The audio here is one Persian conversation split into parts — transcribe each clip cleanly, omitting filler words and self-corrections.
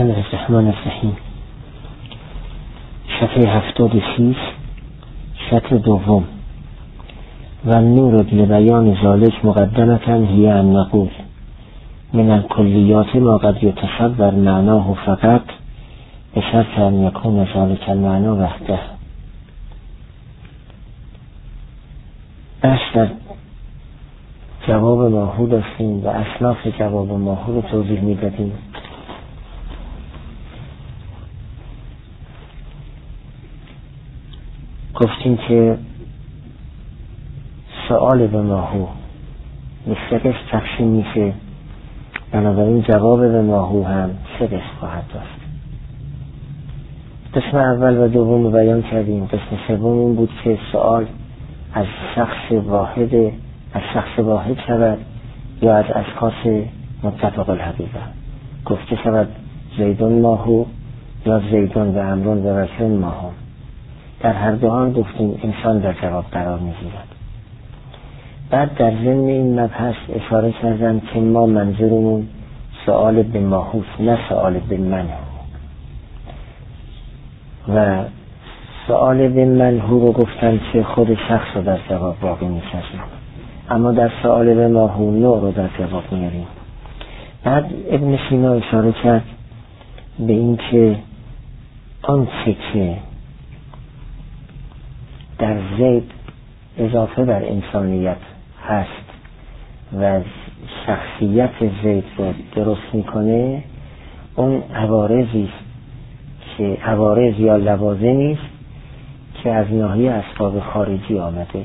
بسم الله الرحمن الرحیم. صفحه 76 سطر دوم. و النور لبیان ذالک مقدمة هی ان نقول من الکلیات ما قد یتصور معناه فقط بشرط ان یکون ذالک المعنى وحده. در جواب ماهو داشتیم و اصناف جواب ماهو رو توضیح میدادیم. گفتیم که سؤال به ماهو مثل تقسیم میشه، بنابراین جواب به ماهو هم 3 قسم خواهد داشت. قسم اول و دوم رو بیان کردیم. قسم سوم این بود که سؤال از شخص واحد شود یا از اشخاص متفق الحقیقه. گفته شود زیدون ماهو یا زیدون و عمرون و رجلون ماهو. در هر دوان گفتیم انسان در جواب قرار میگیرد. بعد در ضمن این مبحث اشاره کردم که ما منظورمون سؤال به ماهوست، نه سؤال به منهو. و سؤال به منهو رو گفتم که خود شخص رو در جواب واقع می‌سازیم، اما در سؤال به ماهو نوع رو در جواب میاریم. بعد ابن سینا اشاره کرد به این که آنچه که در زید اضافه بر انسانیت هست و شخصیت زید رو درست میکنه، اون عوارضی که عوارض یا لوازمی است که از ناحیه اسباب خارجی آمده،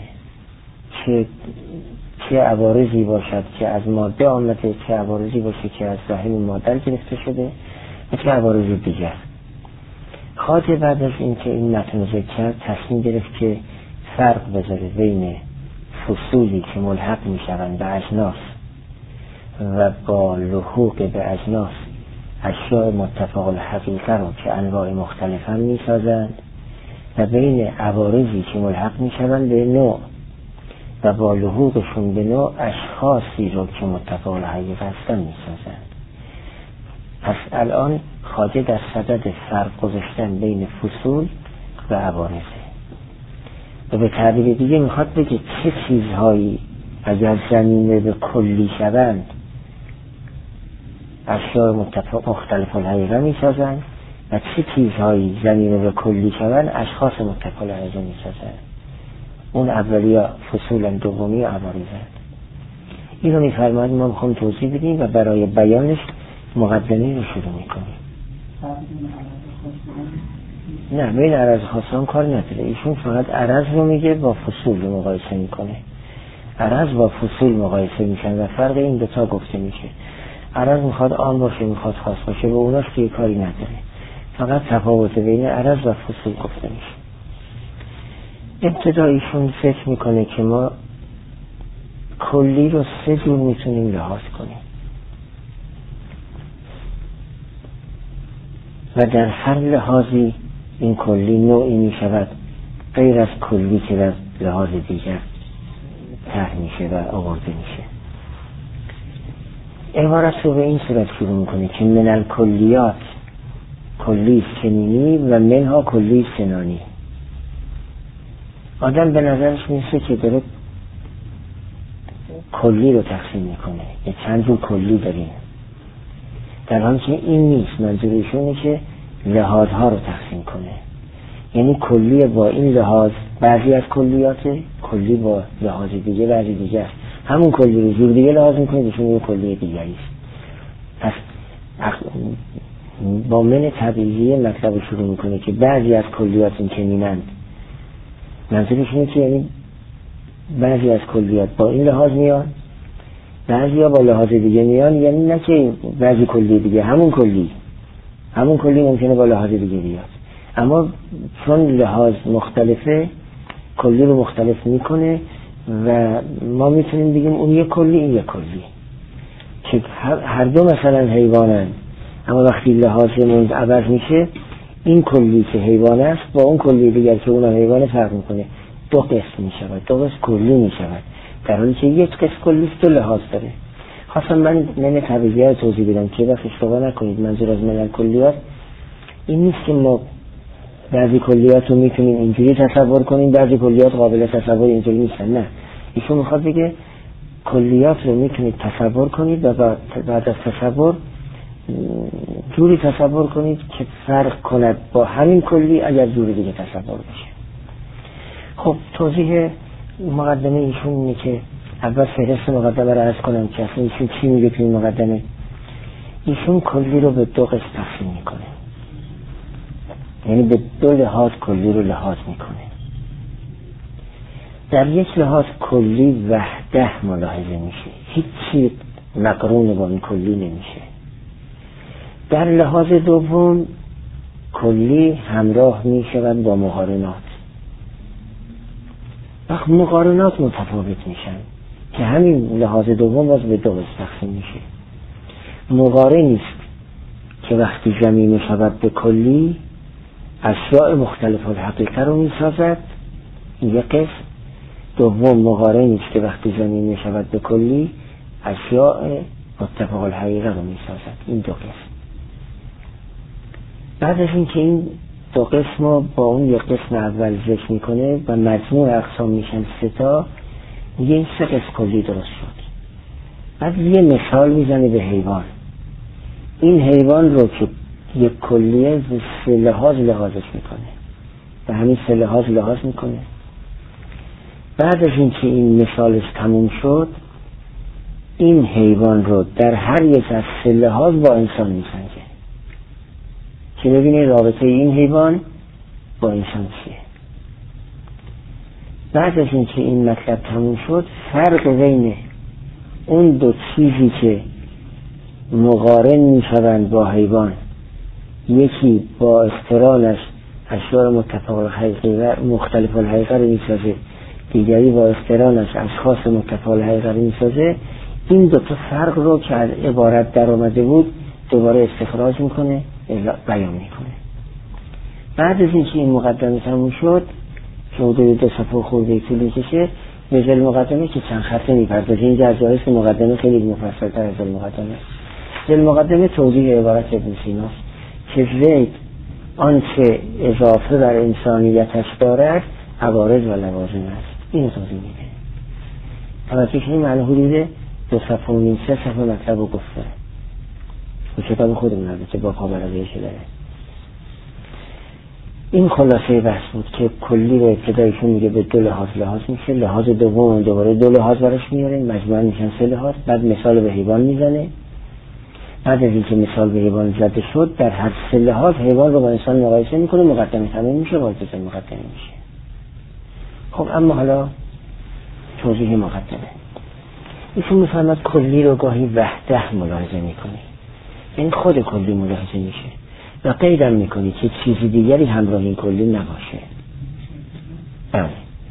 چه عوارضی باشد که از ماده آمده، چه عوارضی باشه که از رحم مادر گرفته شده و چه عوارض دیگر. خواجه بعد از این که این متن ذکر کرد تصمیم گرفت که فرق بذاره بین فصولی که ملحق میشوند به اجناس و با لحوق به اجناس اشیاء متفق الحقیقه رو که انواع مختلف هم میسازند و بین عوارضی که ملحق میشوند به نوع و با لحوقشون به نوع اشخاصی رو که متفق الحقیقه هستن میسازند. پس الان خواجه در صدد فرق گذاشتن بین فصول و عوارضه و به تعبیر دیگه میخواد بگه چه چیزهایی اگر زمینه به کلی شوند اشیاء مختلف الحقیقه میسازند و چه چیزهایی زمینه به کلی شوند اشخاص متفق الحقیقه میسازند. اون اولیه فصول، دومی عوارض. این رو میفرماید ما میخوام توضیح بدیم و برای بیانش مقدمه رو شروع میکنیم. نه، بین عرض خاصان کار نداره. ایشون فقط عرض رو میگه با فصول رو مقایسه میکنه. عرض با فصول مقایسه میشن و فرق این دوتا گفته میشه. عرض میخواد عام باشه، میخواد خاص باشه، به اوناست که کاری نداره. فقط تفاوت بین عرض و فصول گفته میشه. ابتدا ایشون فکر میکنه که ما کلی رو 3 جور میتونیم لحاظ کنیم و در هر لحاظی این کلی نوعی می شود غیر از کلی که در لحاظ دیگر طرح میشه و آورده میشه. عبارت رو به این صورت شروع میکنه که من الکلیات کلی سنینی و منها کلی سنانی. آدم به نظرش میشه که داره کلی رو تقسیم میکنه، یه چند جور کلی داریم، در حالی که این نیست. منظورشونه که لحاظها رو تقسیم کنه، یعنی کلی با این لحاظ بعضی از کلیات، کلی با لحاظ دیگه بعضی دیگه است. همون کلی رو جور دیگه لحاظ میکنه بهشون یه کلی دیگری است. پس با من طبیعی مطلب شروع میکنه که بعضی از کلیات این چنینند. منظورشونه که یعنی بعضی از کلیات با این لحاظ میان، بعضی ها با لحاظ دیگه میان، یعنی نه که بعضی کلی دیگه، همون کلی ممکنه با لحاظ دیگه بیاد، اما چون لحاظ مختلفه کلی رو مختلف میکنه و ما میتونیم بگیم اون یک کلی این یک کلی، که هر دو مثلا حیوانن، اما وقتی لحاظمون عوض میشه این کلی که حیوان است با اون کلی دیگر که اونم حیوان فرق میکنه، 2 قسم میشود، 2 قسم کلی میشود، در حالی که یک قسم کلی 2 لحاظ داره. خواستم من طبیعیه توضیح بدم که وقت اشتباه نکنید. منظور از ملل کلیات این نیست که ما بعضی کلیات رو میتونیم اینجوری تصور کنیم، بعضی کلیات قابل تصور اینجوری نیستن. نه، ایشون میخواد بگه کلیات رو میتونید تصور کنید و بعد از تصور جوری تصور کنید که فرق کند با همین کلی اگر جوری دیگه تصور بشه. خب توضیح مقدمه ایشون اینه که اول فهرست مقدمه رو عرض کنم که اصلا ایشون چی میگه توی مقدمه. ایشون کلی رو به دو قسم تقسیم میکنه، یعنی به دو لحاظ کلی رو لحاظ میکنه. در یک لحاظ کلی وحده ملاحظه میشه، هیچی مقرون با این کلی نمیشه. در لحاظ دوم کلی همراه میشود با مقارنات. وقت مقارنات متفاوت میشن که همین لحاظ دوم باز به دو قسم تقسیم میشه. مقارنی است که وقتی جمعی میشود به کلی اشیاء مختلف الحقیقه رو میسازد، یک قسم. دوم مقارنی است که وقتی جمعی میشود به کلی اشیاء متفق الحقیقه رو میسازد، این دو قسم. بعد از اینکه این دو قسم رو با اون یک قسم اول ذکر میکنه و مجموع اقسام میشن سه تا، میگه این سه قسم کلی درست شد. بعد یه مثال میزنه به حیوان. این حیوان رو که یک کلیه به سه لحاظ لحاظش میکنه، به همین سه لحاظ میکنه. بعد از اینکه این مثالش تموم شد این حیوان رو در هر یک از سه لحاظ با انسان میسنجه که ببینه رابطه این حیوان با انسان چیه. بعد از اینکه این مطلب تموم شد فرق بین اون دو چیزی که مقارن میشوند با حیوان، یکی با اقترانش اشیاء مختلف الحقیقه رو میسازه، دیگری با اقترانش اشخاص متفق الحقیقه رو میسازه، این دو تا فرق رو که از عبارت در آمده بود دوباره استخراج میکنه، بیان میکنه. بعد از اینکه این مقدمه تموم شد که حدود 2 صفحه خورده طول کشه، به ذیل مقدمه که چند خطه میپردازه. این در جایز که مقدمه خیلی مفصل‌تر از ذیل مقدمه. ذیل مقدمه توضیح عبارت ابن سیناست که زید آنچه اضافه بر انسانیتش دارد عوارض و لوازم است. این توضیح میده. توجه کنیم معنی حدود 2 صفحه و نیم 3 صفحه مطلب رو گفته و کتاب خودمون البته با خبرازیش داره. این خلاصه بحث بود که کلی رو ابتدایشون میگه به دو لحاظ میشه، لحاظ دوم دوباره دو لحاظ برش میاره، مجموعاً میشن 3 لحاظ. بعد مثال به حیوان میزنه. بعد از اینکه مثال به حیوان زده شد در هر 3 لحاظ حیوان رو با انسان مقایسه میکنه، مقدمه تمام میشه، وارد مقدمه میشه. خب اما حالا توضیح مقدمه. ایشون میفرماد کلی رو گاهی وحده ملاحظه میکنه، این خود کلی ملاحظه میشه و قیدم میکنی که چیزی دیگری همراه این کلی نباشه. بله،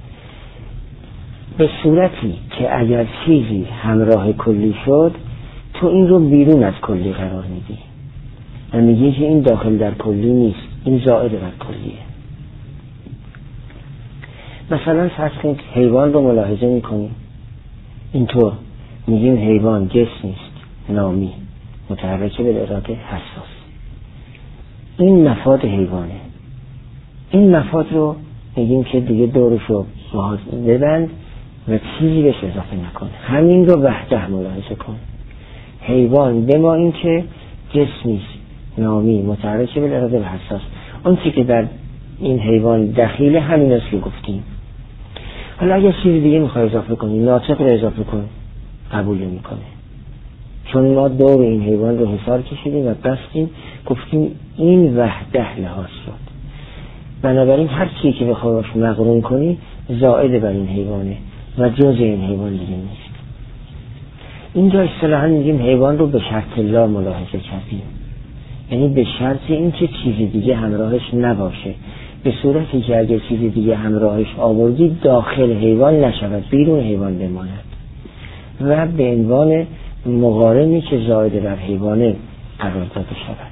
به صورتی که اگر چیزی همراه کلی شد تو این رو بیرون از کلی قرار میدی و میگی که این داخل در کلی نیست، این زائد بر کلیه. مثلا فرض کنید حیوان رو ملاحظه میکنیم، اینطور میگیم حیوان جسم نیست، نامی، متحرکه به اراده، حساس. این مفاد حیوانه. این مفاد رو میگیم که دیگه دورشو ببند و چیزی بهش اضافه نکن. همین رو وحده ملاحظه کن. حیوان به ما این که جسم نیست، نامی، متحرکه به اراده و حساس. اون چی که در این حیوان دخیله همین است که گفتیم. حالا اگه چیزی دیگه میخوای اضافه کنی، ناطق رو اضافه کن، قبول میکنه. چون ما دور این حیوان رو حصار کشیدیم و بستیم، گفتیم این وحده لحاظ شد. بنابراین هر چیزی که بخواهش مقرون کنی زائد بر این حیوانه و جز این حیوان دیگه نیست. اینجا اصطلاحاً میگیم حیوان رو به شرط لا ملاحظه کردیم، یعنی به شرط این که چیزی دیگه همراهش نباشه، به صورتی که اگر چیزی دیگه همراهش آوردی داخل حیوان نشود، بیرون حیوان بماند و به عنوان مقارنی که زائد بر حیوانه قرار داده شود.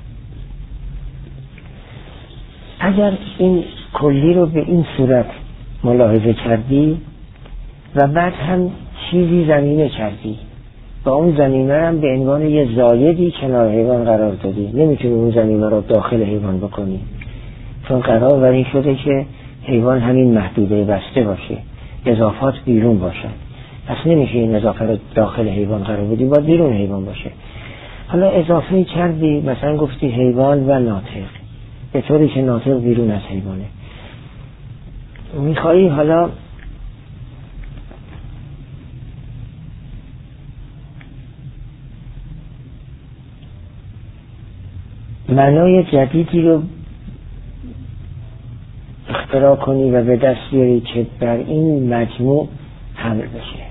اگر این کلی رو به این صورت ملاحظه کردی و بعد هم چیزی زمینه کردی و اون ضمیمه هم به عنوان یه زایدی کنار حیوان قرار دادی. نمیتونی اون ضمیمه رو داخل حیوان بکنی، چون قرار بر این شده که حیوان همین محدوده بسته باشه، اضافات بیرون باشه. پس نمیشه این اضافه رو داخل حیوان قرار بدی، باید بیرون حیوان باشه. حالا اضافه کردی، مثلا گفتی حیوان و ناطق، به طوری که ناطق بیرون از حیوانه. میخوایی حالا معنای جدیدی رو اختراع کنی و به دست بیاری که بر این مجموع حمل بشه.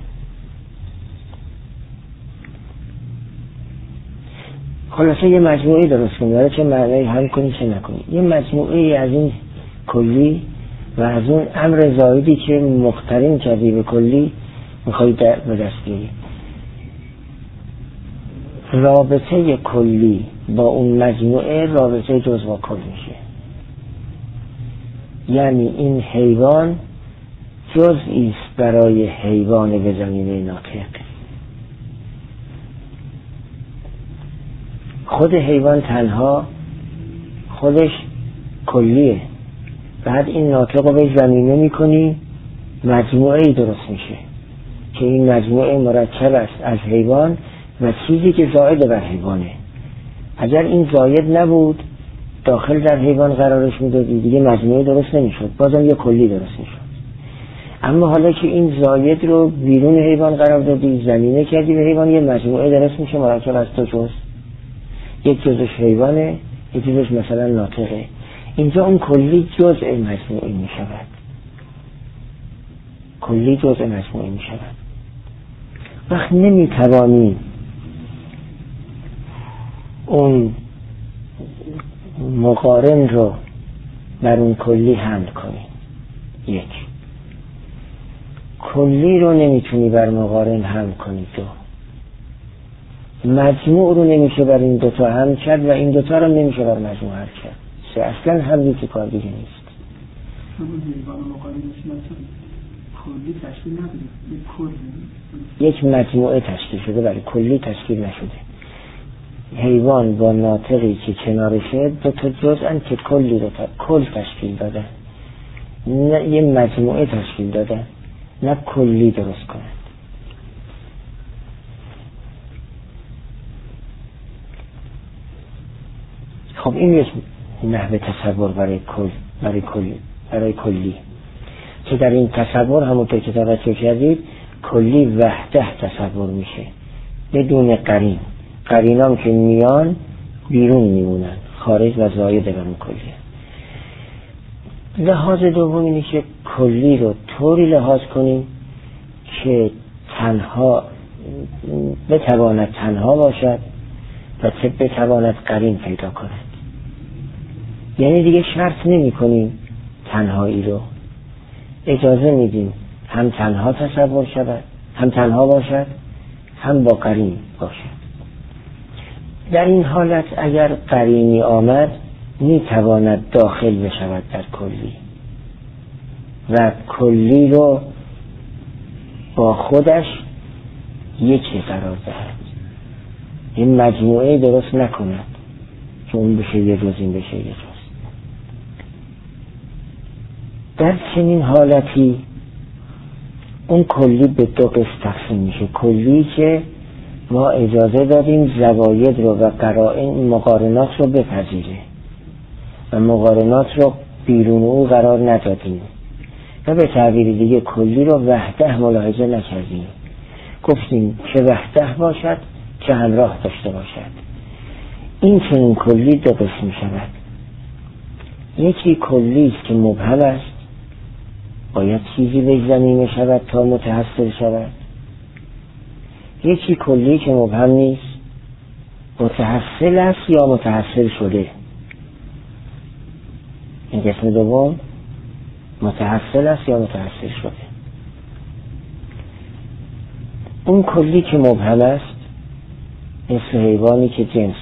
خلاصه یه مجموعی درست کنی، حالا چه معنی حل کنی چه نکنی، یه مجموعی از این کلی و از اون امر زایدی که مقترن کردی به کلی میخوایی به دست بیاری. رابطه کلی با اون مجموعه رابطه جزء و کل میشه. یعنی این حیوان جزئی است برای حیوان به زمینه ناطق. خود حیوان تنها خودش کلیه، بعد این ناطق رو به زمینه میکنی، مجموعه‌ای درست میشه که این مجموعه مرکب است از حیوان و چیزی که زائد بر حیوانه. اگر این زائد نبود داخل در حیوان قرارش میدادی، دیگه مجموعه درست نمیشد، بازم یه کلی درست میشد. اما حالا که این زائد رو بیرون حیوان قرار دادی، زمینه کردی به حیوان، یه مجموعه درست میشه مرکب از دو جزء. یک جزش حیوانه، یک جزش مثلا ناطقه. اینجا اون کلی جزء مجموعه میشود، کلی جزء مجموعه میشود. وقت نمیتوانی اون مقارن رو بر اون کلی حمل کنی. یک، کلی رو نمیتونی بر مقارن حمل کنی. دو، مجموع رو نمیشه بر این دوتا حمل کرد و این دوتا رو نمیشه بر مجموع حمل کرد. سه، اصلا حملی که کار دیگه نیست. یک مجموعه تشکیل شده ولی کلی تشکیل نشده. حیوان با ناطقی که کنارشه دو تا جزءن که کلی رو کل تشکیل دادن، نه یه مجموعه تشکیل دادن، نه کلی درست کنند. خب این یک نحوه تصور برای کلی که در این تصور همونطور که توجه کردید کلی وحده تصور میشه بدون قرین. قرینام که میان بیرون میمونن، خارج و زاید بر اون کلیه. لحاظ دوم اینه که کلی رو طوری لحاظ کنیم که تنها بتواند تنها باشد و بتواند قرین پیدا کند. یعنی دیگه شرط نمی کنیم تنهایی رو، اجازه میدیم هم تنها تصور شود، هم تنها باشد، هم با قرین باشد. در این حالت اگر قرینی آمد میتواند داخل بشود در کلی و کلی رو با خودش یکی قرار دهد، این مجموعه درست نکند که اون بشه یه جز این بشه یه جز. در چنین حالتی اون کلی به دو قسم تقسیم میشه. کلی که ما اجازه دادیم زواید رو و قرائن مقارنات رو بپذیره و مقارنات رو بیرون او قرار ندادیم و به تعبیر دیگه کلی رو وحده ملاحظه نکردیم، گفتیم که وحده باشد که همراه داشته باشد. این چنین کلی دو قسم شود. یکی کلی است که مبهم است، باید چیزی به زمینه شود تا متحصل شود. یکی کلی که مبهم نیست، متحصل است یا متحصل شده. این قسم دوم متحصل است یا متحصل شده. اون کلی که مبهم است مثل حیوانی که جنس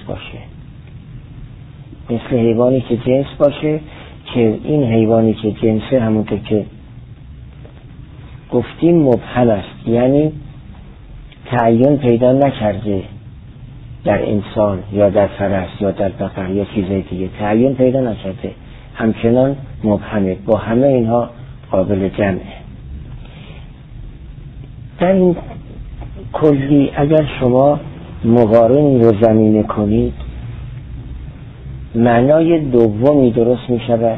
باشه، که این حیوانی که جنسه همونطور که گفتیم مبهم است، یعنی تعین پیدا نکرده در انسان یا در فرس یا در بقر یا چیزای دیگه، تعین پیدا نکرده، همچنان مبهمه، با همه اینها قابل جمعه. در این کلی اگر شما مقارنی رو زمینه کنید، معنای دومی درست می شود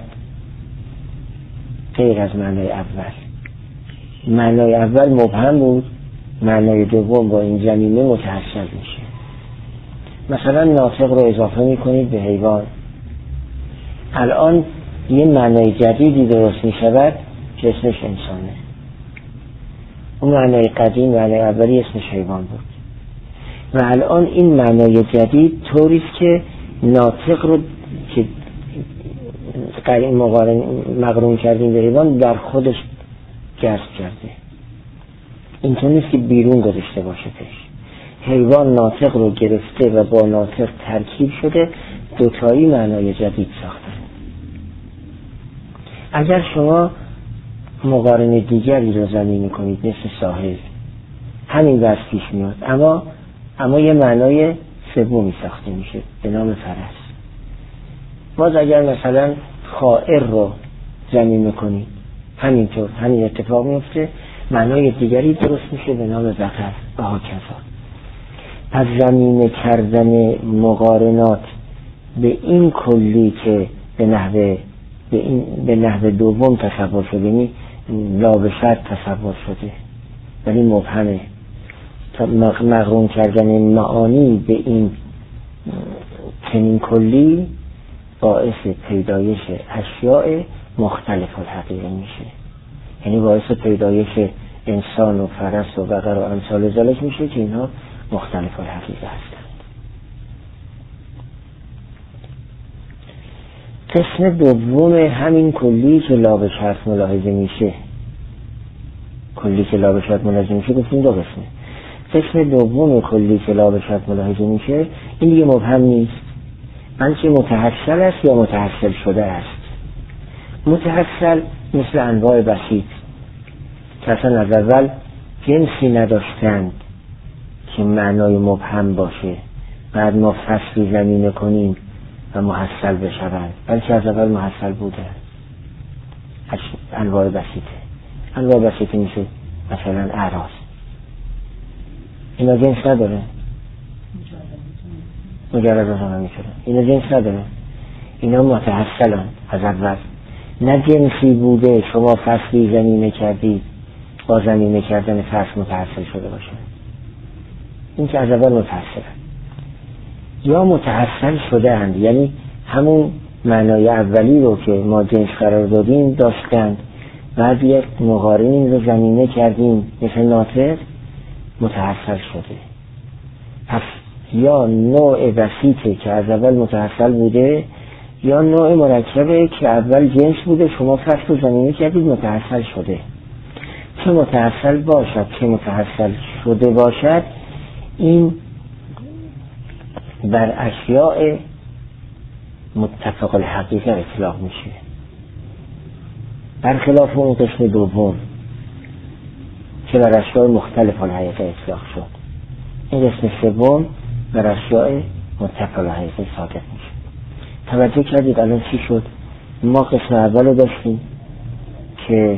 غیر از معنای اول. معنای اول مبهم بود، معنای دوم با این زمینه متحصل میشه. مثلا ناطق رو اضافه می کنید به حیوان، الان یه معنای جدیدی درست می شود که اسمش انسانه. اون معنای قدیم، معنای اولی اسمش حیوان بود، و الان این معنای جدید طوریست که ناطق رو که مقرون کردیم به حیوان در خودش جذب کرده. اینطور نیست که بیرون گذاشته باشه پیش. حیوان ناطق رو گرفته و با ناطق ترکیب شده، دوتایی معنای جدید ساخته. اگر شما مقارنه دیگری رو زمینه کنید مثل ساحل، همین وضع پیش میاد، اما یه معنای سومی ساخته میشه به نام فرس. باز اگر مثلا خائر رو زمینه کنید، همینطور همین اتفاق میفته، معنای دیگری درست میشه به نام بقر و هاکذا. از زمینه کردن مقارنات به این کلی که به نحو دوم تصور شده، یعنی لا به شرط تصور شده ولی مبهمه، مقرون کردن معانی به این چنین کلی باعث پیدایش اشیاء مختلف الحقیقه میشه. یعنی باعث پیدایش انسان و فرس و بقر و امثال ذلک میشه که اینها مختلف الحقیقه هستند. قسم دوم همین کلی که لا به شرط ملاحظه میشه، کلی که لا به شرط ملاحظه میشه گفتیم دو قسمه. قسم دوم کلی که لا به شرط ملاحظه میشه این دیگه مبهم نیست، بلکه متحصل است یا متحصل شده است. متحصل مثل انواع بسیط که اصلا از اول جنسی نداشتند که معنای مبهم باشه، بعد ما فصلی زمینه کنیم و محصل بشوند، بلکه از اول محصل بوده. انواع بسیطه، انواع بسیطه میشه مثلا اعراض، اینا جنس نداره، مجرد هم میشه، اینا جنس نداره، اینا متحصلن از اول. نه جنسی بوده شما فصلی زمینه کردید با زمینه کردن فصل متحصل شده باشه، این که از اول متحصلن. یا متحصل شده اند، یعنی همون معنای اولی رو که ما جنس قرار دادیم داشتند، بعد یک مقارنی رو زمینه کردیم مثل ناطق، متحصل شده. پس یا نوع بسیطه که از اول متحصل بوده، یا نوع مرکبه که اول جنس بوده شما فصل رو زمینه کردید متحصل شده. چه متحصل باشد چه متحصل شده باشد، این بر اشیاء متفق الحقیقه اطلاق میشه، برخلاف اون قسم دوم که بر اشیاء مختلف الحقیقه اطلاق شد. این قسم سوم بر اشیاء متفق الحقیقه ساکت میشه. توجه کردید الان چی شد؟ ما قسم اول رو داشتیم که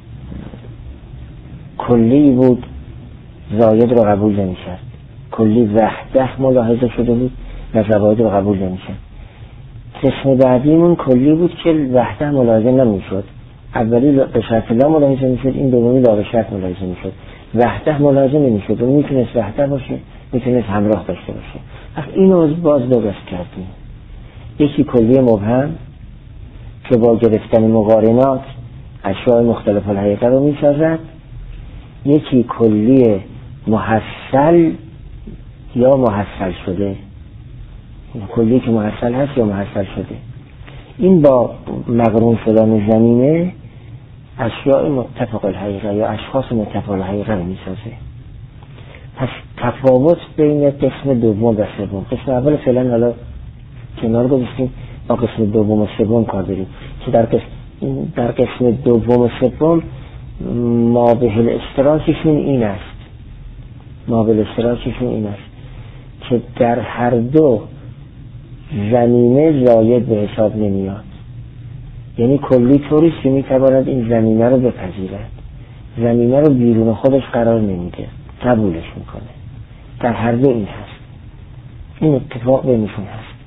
کلی بود، زاید رو قبول نمی‌کرد، کلی وحده ملاحظه شده بود و زواید رو قبول نمی‌کرد. قسم بعدیمون کلی بود که وحده ملاحظه نمی‌شد، اولی به شرط لا ملاحظه می‌شد، این دومی لا به شرط ملاحظه می‌شد، وحده ملاحظه نمی‌شد. اون میتونست وحده باشه، میتونست همراه داشته باشه. اینو باز درست کردیم. یکی کلی مبهم که با گرفتن مقارنات اشیاء مختلف الحقیقه رو می‌سازد، یکی کلی محصل یا محصل شده، کلی که محصل هست یا محصل شده. این با مقرون شدن زمینه اشیاء متفق الحقیقه یا اشخاص متفق الحقیقه رو میسازه. پس تفاوت بین قسم دوم و سوم، قسم اول فعلا حالا کنار گذاشتیم، با قسم دوم و سوم کار داریم که در قسم دوم و سوم ما به الاشتراکشون این است، مابل اشتراکشون این است که در هر دو زمینه زاید به حساب نمیاد. یعنی کلی طوریست که میتواند این زمینه رو بپذیرد، زمینه رو بیرون خودش قرار نمیده، قبولش میکنه. در هر دو این هست، این اتفاق بینشون هست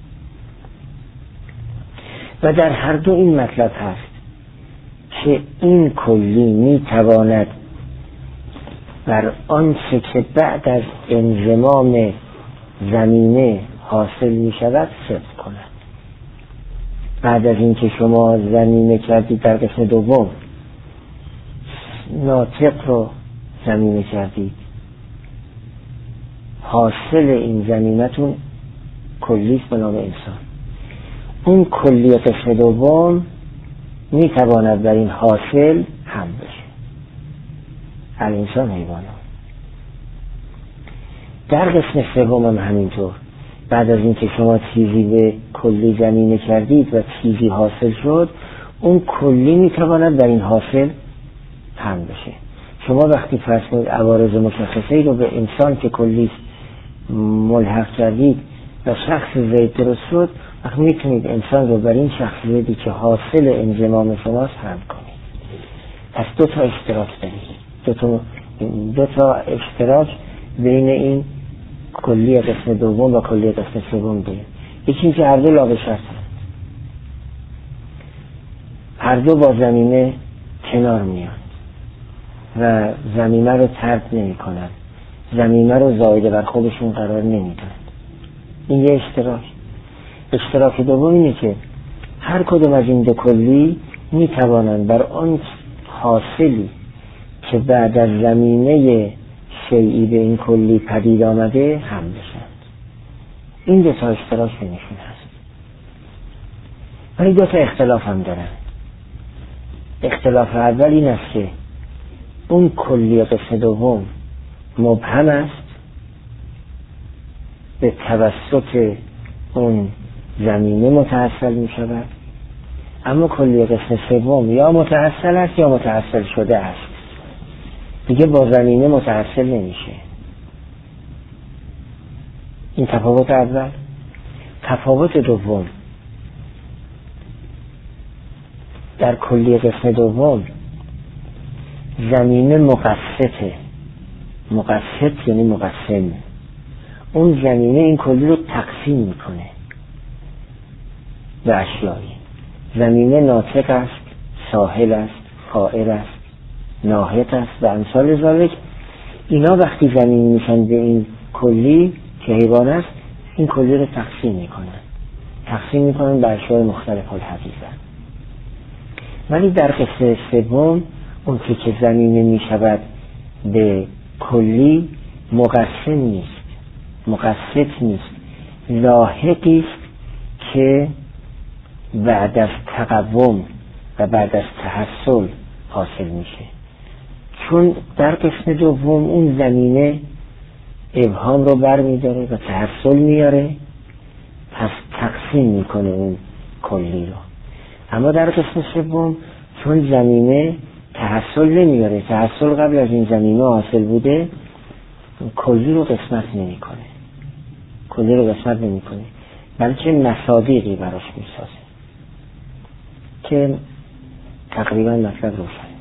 و در هر دو این مطلب هست که این کلی میتواند بر آنچه که بعد از انضمام زمینه حاصل میشود صدق کند. بعد از اینکه شما زمینه کردید در قسم دوم، ناطق رو زمینه کردید، حاصل این زمینتون کلیست به نام انسان. اون کلی قسم دوم میتواند بر این حاصل هم بشه، الانسان حیوانات. در قسم سوم هم همینطور، بعد از اینکه شما چیزی به کلی زمینه کردید و چیزی حاصل شد، اون کلی میتواند بر این حاصل هم بشه. شما وقتی فرض کنید عوارض مشخصه رو به انسان که کلی ملحق کردید و شخص زید درست شد، وقتی میتونید انسان رو بر این شخص زیدی که حاصل انضمام شماست هم کنید. پس دو تا اشتراک دارید، دو تا اشتراک بین این کلی قسم دوم و کلی قسم سوم دارید. یکی این که هر دو لاغ شرط هست، هر دو با زمینه کنار میان و زمینه رو ترد نمی کنند، زمینه رو زایده بر خودشون قرار نمیدن. این یه اشتراک دوم اینه که هر کدوم از این دو کلی می توانند بر آن حاصلی که بعد از زمینه شیئی به این کلی پدید آمده هم بشند. این دو تا اشتراک بینشون هست، ولی دو تا اختلاف هم دارن. اختلاف اول این است که اون کلی قسم دوم مبهم است، به توسط اون زمینه متحصل می شود، اما کلی قسم سوم یا متحصل است یا متحصل شده است، دیگه با زمینه متحصل نمیشه. این تفاوت اول. تفاوت دوم، در کلی قسم دوم زمینه مقصته. مقصد یعنی مقسم. اون زمینه این کلی رو تقسیم میکنه به اشیایی. زمینه ناطق است، ساحل است، قائل است، ناهق است و امثال ذالک. اینا وقتی زمین میشن به این کلی که حیوان است، این کلی رو تقسیم میکنن به اشیاء مختلف الحقیقه. ولی در قسم سوم اون که زمینه میشود به کلی مقسم نیست، مقصد نیست، لاحقی است که بعد از تقوم و بعد از تحصل حاصل میشه. چون در قسم دوم اون زمینه ابهام رو بر میداره و تحصل میاره، پس تقسیم میکنه اون کلی رو. اما در قسم سوم چون زمینه تحصل نمیاره، تحصل قبل از این زمینه حاصل بوده، کلی رو قسمت نمیکنه، بلکه مصادیقی براش میسازه که تقریبا مطلب روشن.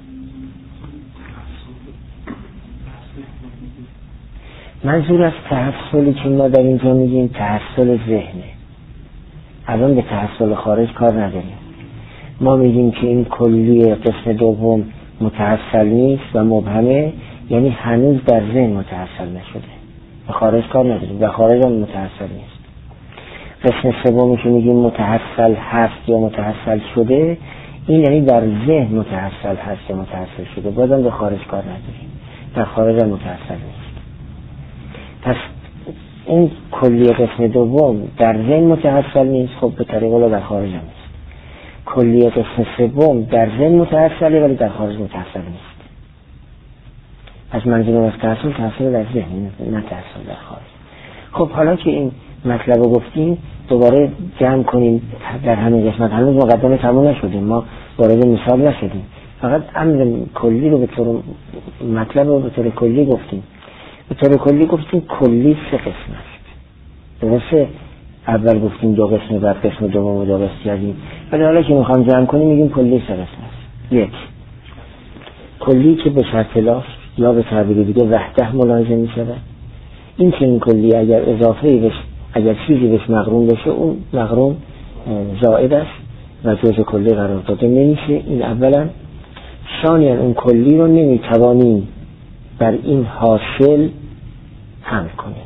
منظور از تحصلی که ما در اینجا میگیم تحصل ذهنه. الان به تحصل خارج کار نداریم. ما میگیم که این کلی قسم دوم متحصل نیست و مبهمه، یعنی هنوز در ذهن متحصل نشده. به خارج کار نداریم، در خارج هم متحصل نیست. قسم سومی که میگیم متحصل هست یا متحصل شده، این یعنی در ذهن متحصل هست یا متحصل شده، بازم به خارج کار نداریم، در خارج هم متحصل نیست. پس این کلی قسم دوم در ذهن متحصل نیست، خب به طریق الله در خارج هم نیست. کلی قسم سوم در ذهن متحصله ولی در خارج متحصل نیست. پس منظور از تحصل در ذهن، نه تحصل در خارج. خب حالا که این مطلب رو گفتیم، دوباره جمع کنیم در همین قسمت. هنوز مقدمه تموم نشدیم، ما وارد مثال نشدیم، فقط امر کلی رو به طور مطلب رو به طور کلی گفتیم. به طور کلی گفتیم کلی 3 قسم است. درسته اول گفتیم 2 قسم، بعد قسم دوم و 2 قسم کردیم، ولی حالا که میخوام جمع کنیم میگیم کلی 3 قسم است. 1 کلی که به شرط لاس یا به تعبیر دیگه وحده ملاحظه میشود. این که این کلی اگر اضافه بشه، اگر چیزی بهش مقرون بشه، اون مقرون زائد است و جزء کلی قرار داده نمیشه. این اولا. ثانیاً اون کلی رو نمیتوانیم بر این حاصل حمل کنیم.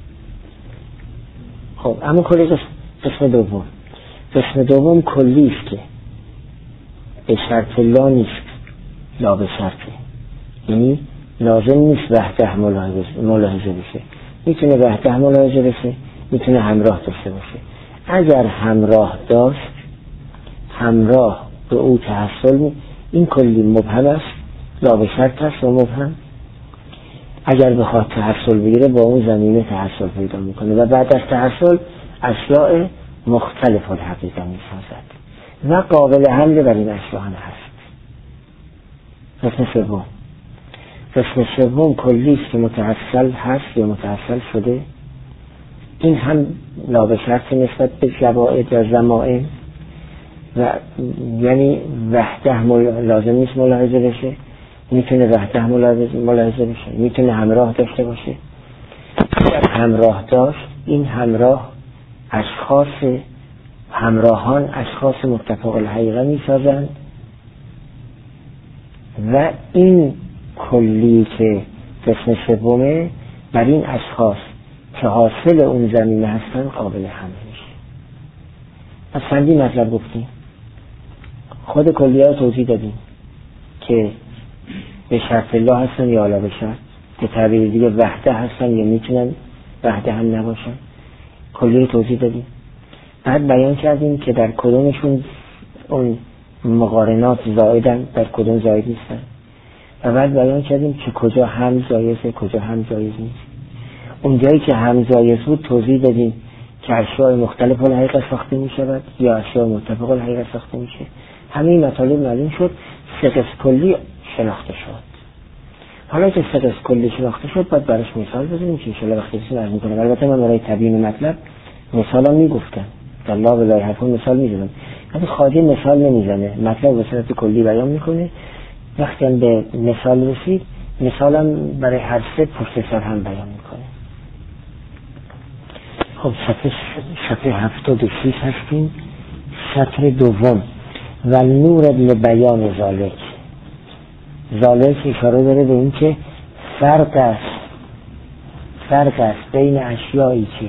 خب اما کلی قسم دوم کلی است که به شرط لا نیست، لا به شرطه، یعنی لازم نیست وحده ملاحظه بشه، میتونه وحده ملاحظه بشه، میتونه همراه داشته باشه. اگر همراه داشت، همراه به او تحصل این کلی مبهم است، لا به شرط است و مبهم. اگر بخواد تحصل بگیره با اون زمینه تحصل پیدا میکنه و بعد از تحصل اشیاء مختلف الحقیقه میسازد و قابل حمل بر این اشیاء هم هست. قسم سوم کلی است که متحصل هست یا متحصل شده. این هم لا به شرط نسبت به شوائد یا ضمائم و یعنی وحده لازم نیست ملاحظه بشه، میتونه وحده ملاحظه بشه، میتونه همراه داشته باشه. اگر همراه داشت، این همراهان اشخاص متفق الحقیقه میسازند و این کلی که قسم سومه بر این اشخاص که حاصل اون زمینه هستن قابل حمل میشه. از چندین مطلب گفتیم، خود کلیه رو توضیح دادیم که به شرط الله هستن یا لا به شرط، به تعبیر دیگه وحده هستن یا میتونن وحده هم نباشن. کلی رو توضیح دادیم. بعد بیان کردیم که در کدومشون اون مقارنات زائدن، در کدوم زائد نیستن. و بعد بیان کردیم که کجا هم جایزه، کجا هم جایز نیست. اون جایی که هم جایز بود توضیح دادیم که اشیاء مختلف الحقیقه ساخته می شود یا اشیاء متفق الحقیقه ساخته میشه. همه این مطالب معلوم شد. 3 قسم کلی شناخته شد. حالا که 3 قسم کلی شناخته شد باید براش مثال بزنیم که انشاءالله وقتی بسیم عرض میکنم. البته من برای تبیین مطلب مثالا میگفتم، در لا و لای حرفون مثال میزنم، ولی خواجه مثال نمیزنه، مطلب به صورت کلی بیان میکنه. وقتی هم به مثال رسید، مثالم برای هر 3 پشت سر هم بیان میکنه. خب صفحه 76 هستیم، سطر دوم. و نور لبیان ذالک اشاره داره به این که فرق است بین اشیایی که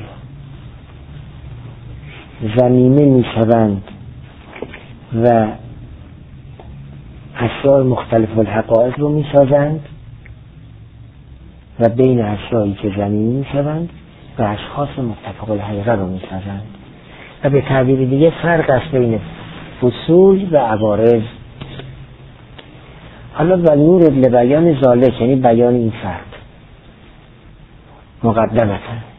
ضمیمه میشوند و اشیاء مختلف الحقائق رو میسازند و بین اشیایی که ضمیمه میشوند و اشخاص متفق الحقیقه رو میسازند. و به تعبیر دیگه فرق است بین فصول و عوارض. حالا و نور لبیان ذالک یعنی بیان این فرق مقدمتا،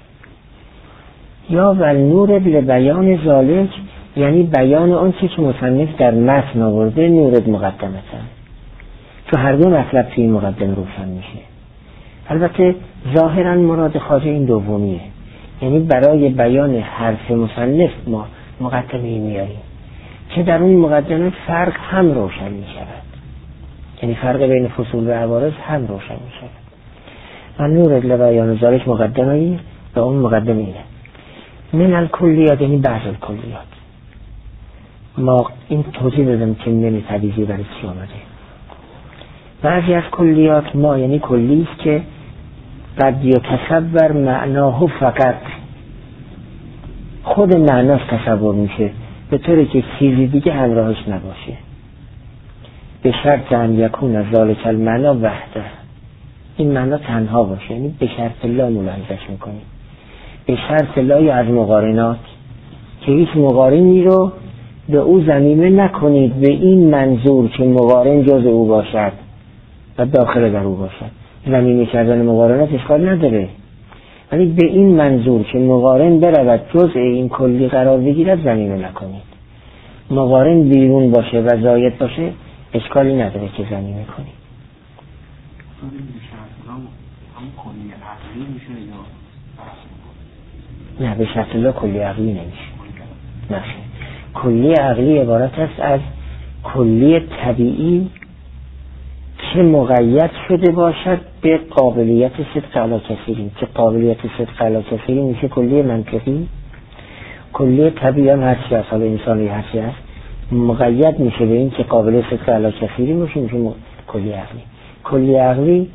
یا و نور لبیان ذالک یعنی بیان آن که مصنف در متن آورده نور مقدمتا، تو هر دو مطلب توی این مقدمه روشن میشه. البته ظاهرا مراد خواجه این دومیه، یعنی برای بیان حرف مصنف ما مقدمه میاریم که در اون مقدمه فرق هم روشن می شود، یعنی فرق بین فصول و عوارض هم روشن می شود. و نور لبیان ذالک مقدمه و اون مقدمه اینه. من الکلیات یعنی بعض الکلیات. ما این توضیح دادم که نمی تبیزی برای چی آمده. بعضی از کلیات ما یعنی کلی است که قد یتصور معناه فقط، خود معناش تصور میشه به طوری که چیزی دیگه همراهش نباشه. به شرط ان یکون ذالک المعنا وحده، این معنا تنها باشه، یعنی به شرط لا ملاحظش میکنیم. به شرط لا یا از مقارنات که هیچ مقارنی رو به او ضمیمه نکنید به این منظور که مقارن جز او باشد و داخل در او باشد. ضمیمه کردن مقارنات اشکال نداره، ولی به این منظور که مقارن برود جزء این کلی قرار بگیرد ضمیمه نکنید. مقارن بیرون باشه و زاید باشه اشکالی نداره که ضمیمه کنید. همون کلی عقلی میشه یا نه، به شرط الله کلی عقلی نمیشه. نه، کلی عقلی عبارت است از کلی طبیعی که مقید شده باشد به قابلیت صدق علی کثیرین، که قابلیت صدق علی کثیرین میشه کلی منطقی. کلی طبیعی هم هرچی از حال انسانی هرچی هست مقید میشه به این که قابلیت صدق علی کثیرین میشه کلی عقلی. کلی عقلی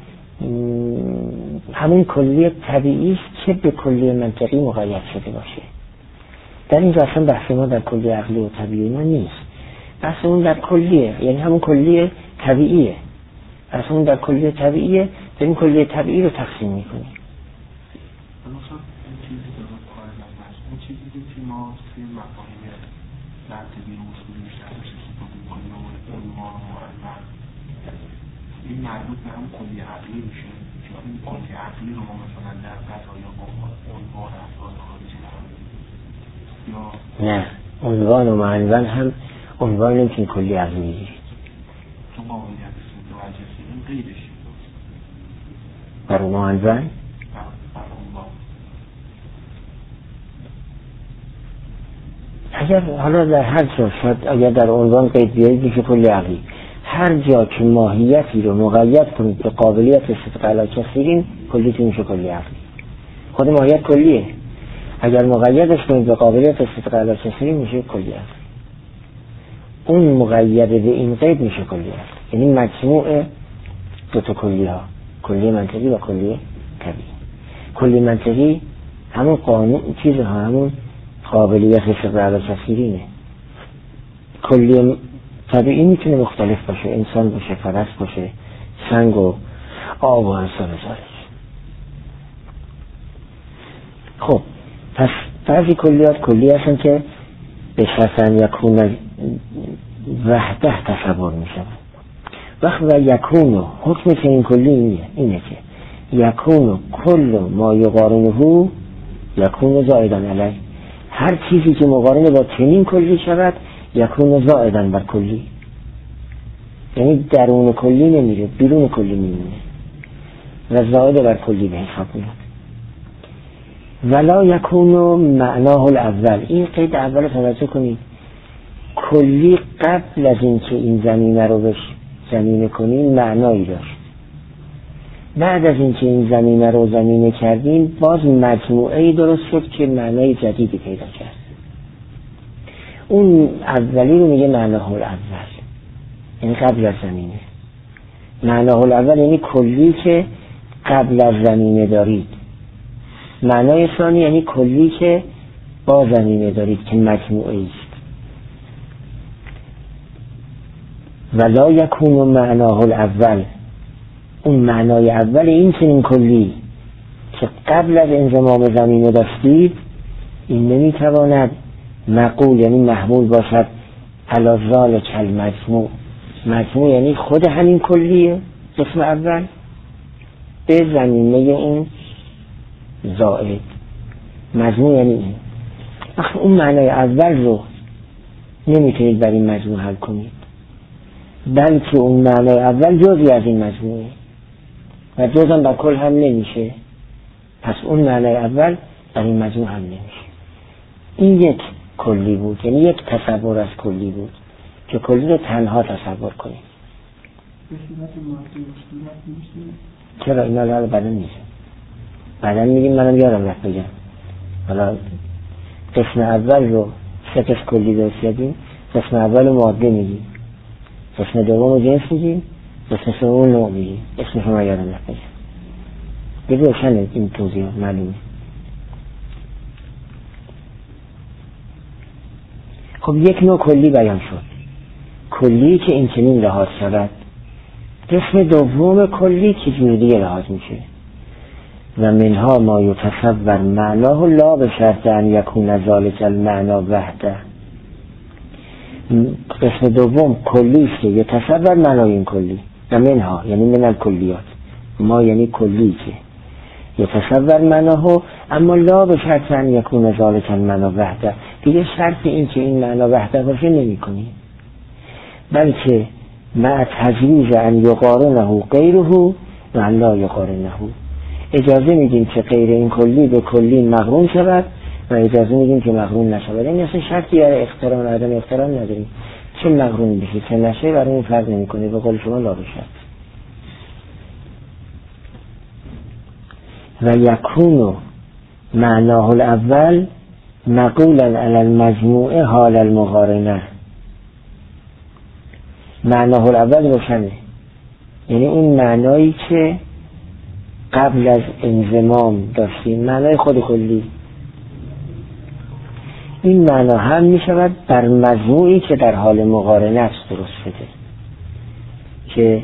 همون کلی طبیعی است که به کلی منطقی مقید شده باشه. در اینجا اصلا بحث ما در کلی عقلی و طبیعی ما نیست، بحث اون در کلیه، یعنی همون کلی طبیعیه. اصلا اون در کلی طبیعیه، در این کلی طبیعی رو تقسیم میکنیم. مثلا این چیزی که کار نمیشه، این چیزی که ما توی مفاهیم مرتبی و اصولی بیشتر استفاده میکنیم و عنوان و معلم، این مربوط به هم کلی عقلی میشه. چون این کلی عقلی رو ما مثلا در قضایا با عنوان افراد خارجی کنیم یا نه، عنوان و معلم هم عنوان نمیتونی کلی عقلی بگیرید، چون قابلیت صدق و عجزی این قیدش برای معلم اگر حالا در هر جا شد اگر در عنوان قید بیایید میشه کلی عقلی. هر جا که ماهیتی رو مقید کنید به قابلیت صدق علی کثیرین کلیتون میشه کلی عقلی. خود ماهیت کلیه، اگر مقیدش کنید به قابلیت صدق علی کثیرین میشه کلی عقلی. اون مقید به این قید میشه کلی عقلی، یعنی مجموع دو تا کلی ها، کلی منطقی و کلی طبیعی. کلی منطقی همون قانون چیز ها، همون قابلیت صدق علی کثیرینه. کلی طبیعی میتونه مختلف باشه، انسان باشه، فرس باشه، سنگ و آب و انسان زارش. خب پس بعضی کلیات کلی هستن که به شرط یکون وحده تصور میشه. وقت و یکونو حکم که این کلی اینه که یکونو کل ما یقارنه یکونو زائدن علیه، هر چیزی که مقارنه با چنین کلی شود یکونو زائدن بر کلی، یعنی درون کلی نمیره، بیرون کلی میمونه و زائد بر کلی به حساب میاد. ولا یکونو معناه الاول، این قید اول رو توجه کنید. کلی قبل از این که این زمینه رو بهش زمینه کنیم معنایی داشت، بعد از این که این زمینه رو زمینه کردیم باز مجموعه‌ای درست شد که معنای جدیدی پیدا کرد. اون اولی رو میگه معناه الاول، یعنی قبل از زمینه. معناه الاول یعنی کلی که قبل از زمینه دارید. معنای ثانی یعنی کلی که با زمینه دارید که مجموعه است. ولا یکون معناه الاول، اون معنای اول این چنین کلی که قبل از انضمام زمینه داشتید این نمیتواند مقول یعنی محمول باشد علی ذالک المجموع. مجموع یعنی خود همین کلیه قسم اول به زمینه این زائد. مجموع یعنی این. اخی اون معنای اول رو نمیتونید بر این مجموع حل کنید، بلکه اون معنای اول جزئی از این مجموعه و جزء بر کل هم نمیشه. پس اون معنای اول بر این مجموع هم نمیشه. این یک کلی بود، یعنی یک تصور از کلی بود که کلی رو تنها تصور کنیم. چرا اینا رو بعدا میشه بعدا میگیم، منم یادم رفت بگم. حالا قسم اول رو سه قسم کلی داشتیم، قسم اول ماده میگیم، قسم دوم جنس میگیم، قسم سوم نوع میگیم. اسمش رو یادم رفت بگم. دیگه روشنه این توضیح معلومه. خب یک نوع کلی بیان شد، کلی که این چنین لحاظ شود. قسم دوم کلی که جوری لحاظ میشه و منها ما یتصور معناه لا به شرط ان یکون ذالک المعنا وحده. قسم دوم کلی است که یتصور معنای این کلی و منها یعنی من الکلیات، ما یعنی کلی که یتصور معناه، اما لا به شرط ان یکون ذالک المعنا وحده، دیگه شرط این که این معنا وحده باشه نمی کنی، بلکه مع تجویز ان یقارنه غیره و لا یقارنه، اجازه میدیم که غیر این کلی به کلی مقرون شود و اجازه میدیم که مقرون نشود. این اصلا شرطی برای اقتران و عدم اقتران نداریم. چه مقرون بشه چه نشه برای این فرق نمیکنه. به قول شما لا بشد. و یکون معناه الاول مقولا علی المجموع حال المقارنه. معناه الاول روشنه، یعنی اون معنایی که قبل از انضمام داشتیم، معنای خود کلی، این معنا هم می شود بر مجموعی که در حال مقارنه است درست شده. که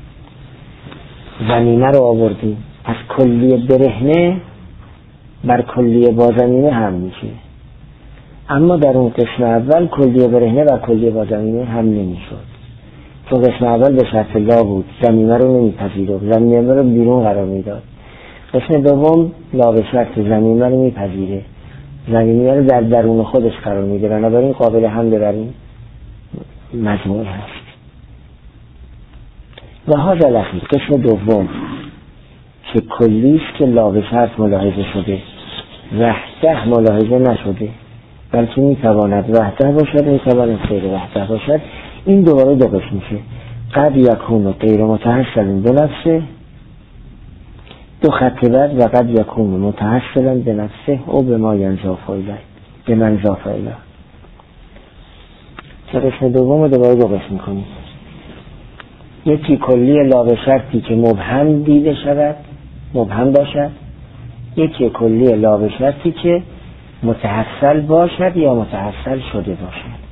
زمینه رو آوردیم از کلیه برهنه بر کلیه با زمینه هم میشه، اما در اون قسم اول کلیه برهنه و کلیه با زمینه هم نمیشد، چون قسم اول به شرط لا بود، زمینه رو نمیپذیرد، زمینه رو بیرون قرار میداد. قسم دوم لا به شرط زمینه رو میپذیره، زمینه رو در درون خودش قرار میده، بنابراین قابل هم ببریم مجموعه هست. و هذا الاخیر قسم دوم که کلیست که لا به شرط ملاحظه شده، وحده ملاحظه نشده، بلکه میتواند وحده باشد، میتواند غیر وحده باشد. این دوباره دو قسم میشه. قد یکون غیر متحصل بنفسه، دو خط بعد، و قد یکون متحصلا بنفسه او به ما ینضاف الیه، به من ضاف الیه. چه قسم دوم دوباره دو قسم کنیم. یکی کلی لا به شرطی که مبهم دیده شود، مبهم باشد. یکی کلی لا به شرطی که متحصل باشد یا متحصل شده باشد.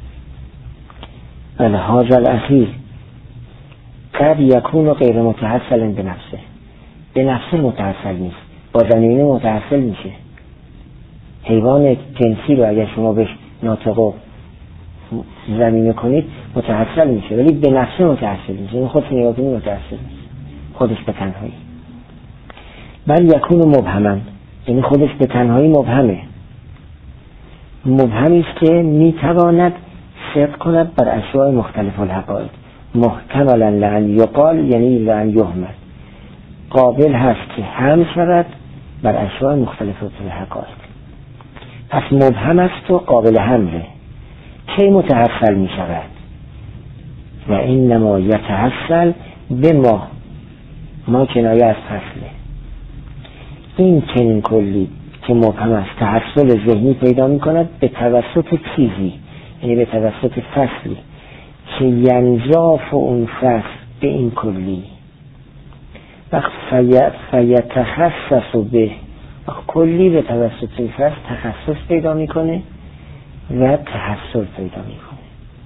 بله هذا الاخیر قد یکون غیر متحصل بنفسه، به نفسه متحصل نیست، با زمینه متحصل میشه. حیوان جنسی رو اگر شما بهش ناطق زمینه کنید متحصل میشه، ولی به نفسه متحصل میشه، این خودش نگاه کنید متحصل نیست، خودش به تنهایی. بل یکون مبهما، یعنی خودش به تنهایی مبهمه، مبهمی است که میتواند صدق کند بر اشیاء مختلف الحقائق، محتملا لأن یقال یعنی لأن یهمل، قابل هست که هم شود بر اشیاء مختلف الحقائق. پس مبهم است و قابل حمله. کی متحصل می شود؟ و اینما یتحصل به ما کنایه از فصله. این چنین کلی که مبهم است تحصل ذهنی پیدا می کند به توسط چیزی، یعنی به توسط فصلی که ینضاف اون فصل به این کلی، وقت فیتخصص به کلی به توسط این فصل تخصص پیدا میکنه و تحصل پیدا میکنه.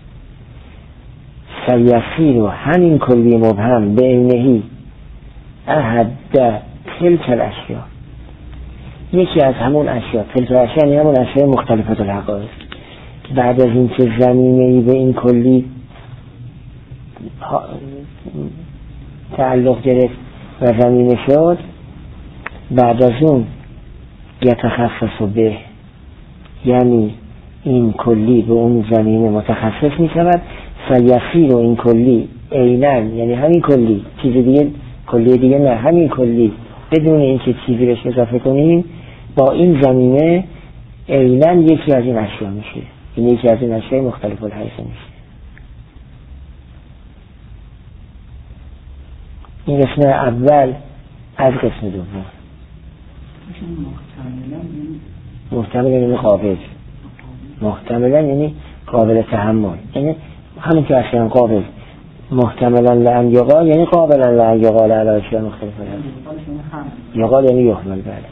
فیصیر و همین کلی مبهم به عینهی احد تلک الاشیاء، یکی از همون اشیاء، تلک الاشیاء یعنی همون اشیاء مختلفت الحقائق. بعد از اینکه زمینه‌ای به این کلی تعلق گرفت و زمینه شد، بعد از اون یتخصص به، یعنی این کلی به اون زمینه متخصص می شود. فیصیر و این کلی عیناً، یعنی همین کلی، چیز دیگه کلی دیگه نه، همین کلی بدون اینکه چیزی بهش اضافه کنیم با این زمینه عیناً یکی از این اشیاء میشه، این یکی از این اشیاء مختلف الحقائق میشه. این قسم اول از قسم دوم. محتملا یعنی قابل، محتملا یعنی قابل تحمل، یعنی همین که اصلا قابل، محتملا لأن یقال یعنی قابلا لأن یقال علی اشیاء مختلفه، یقال یعنی یحمل. بله.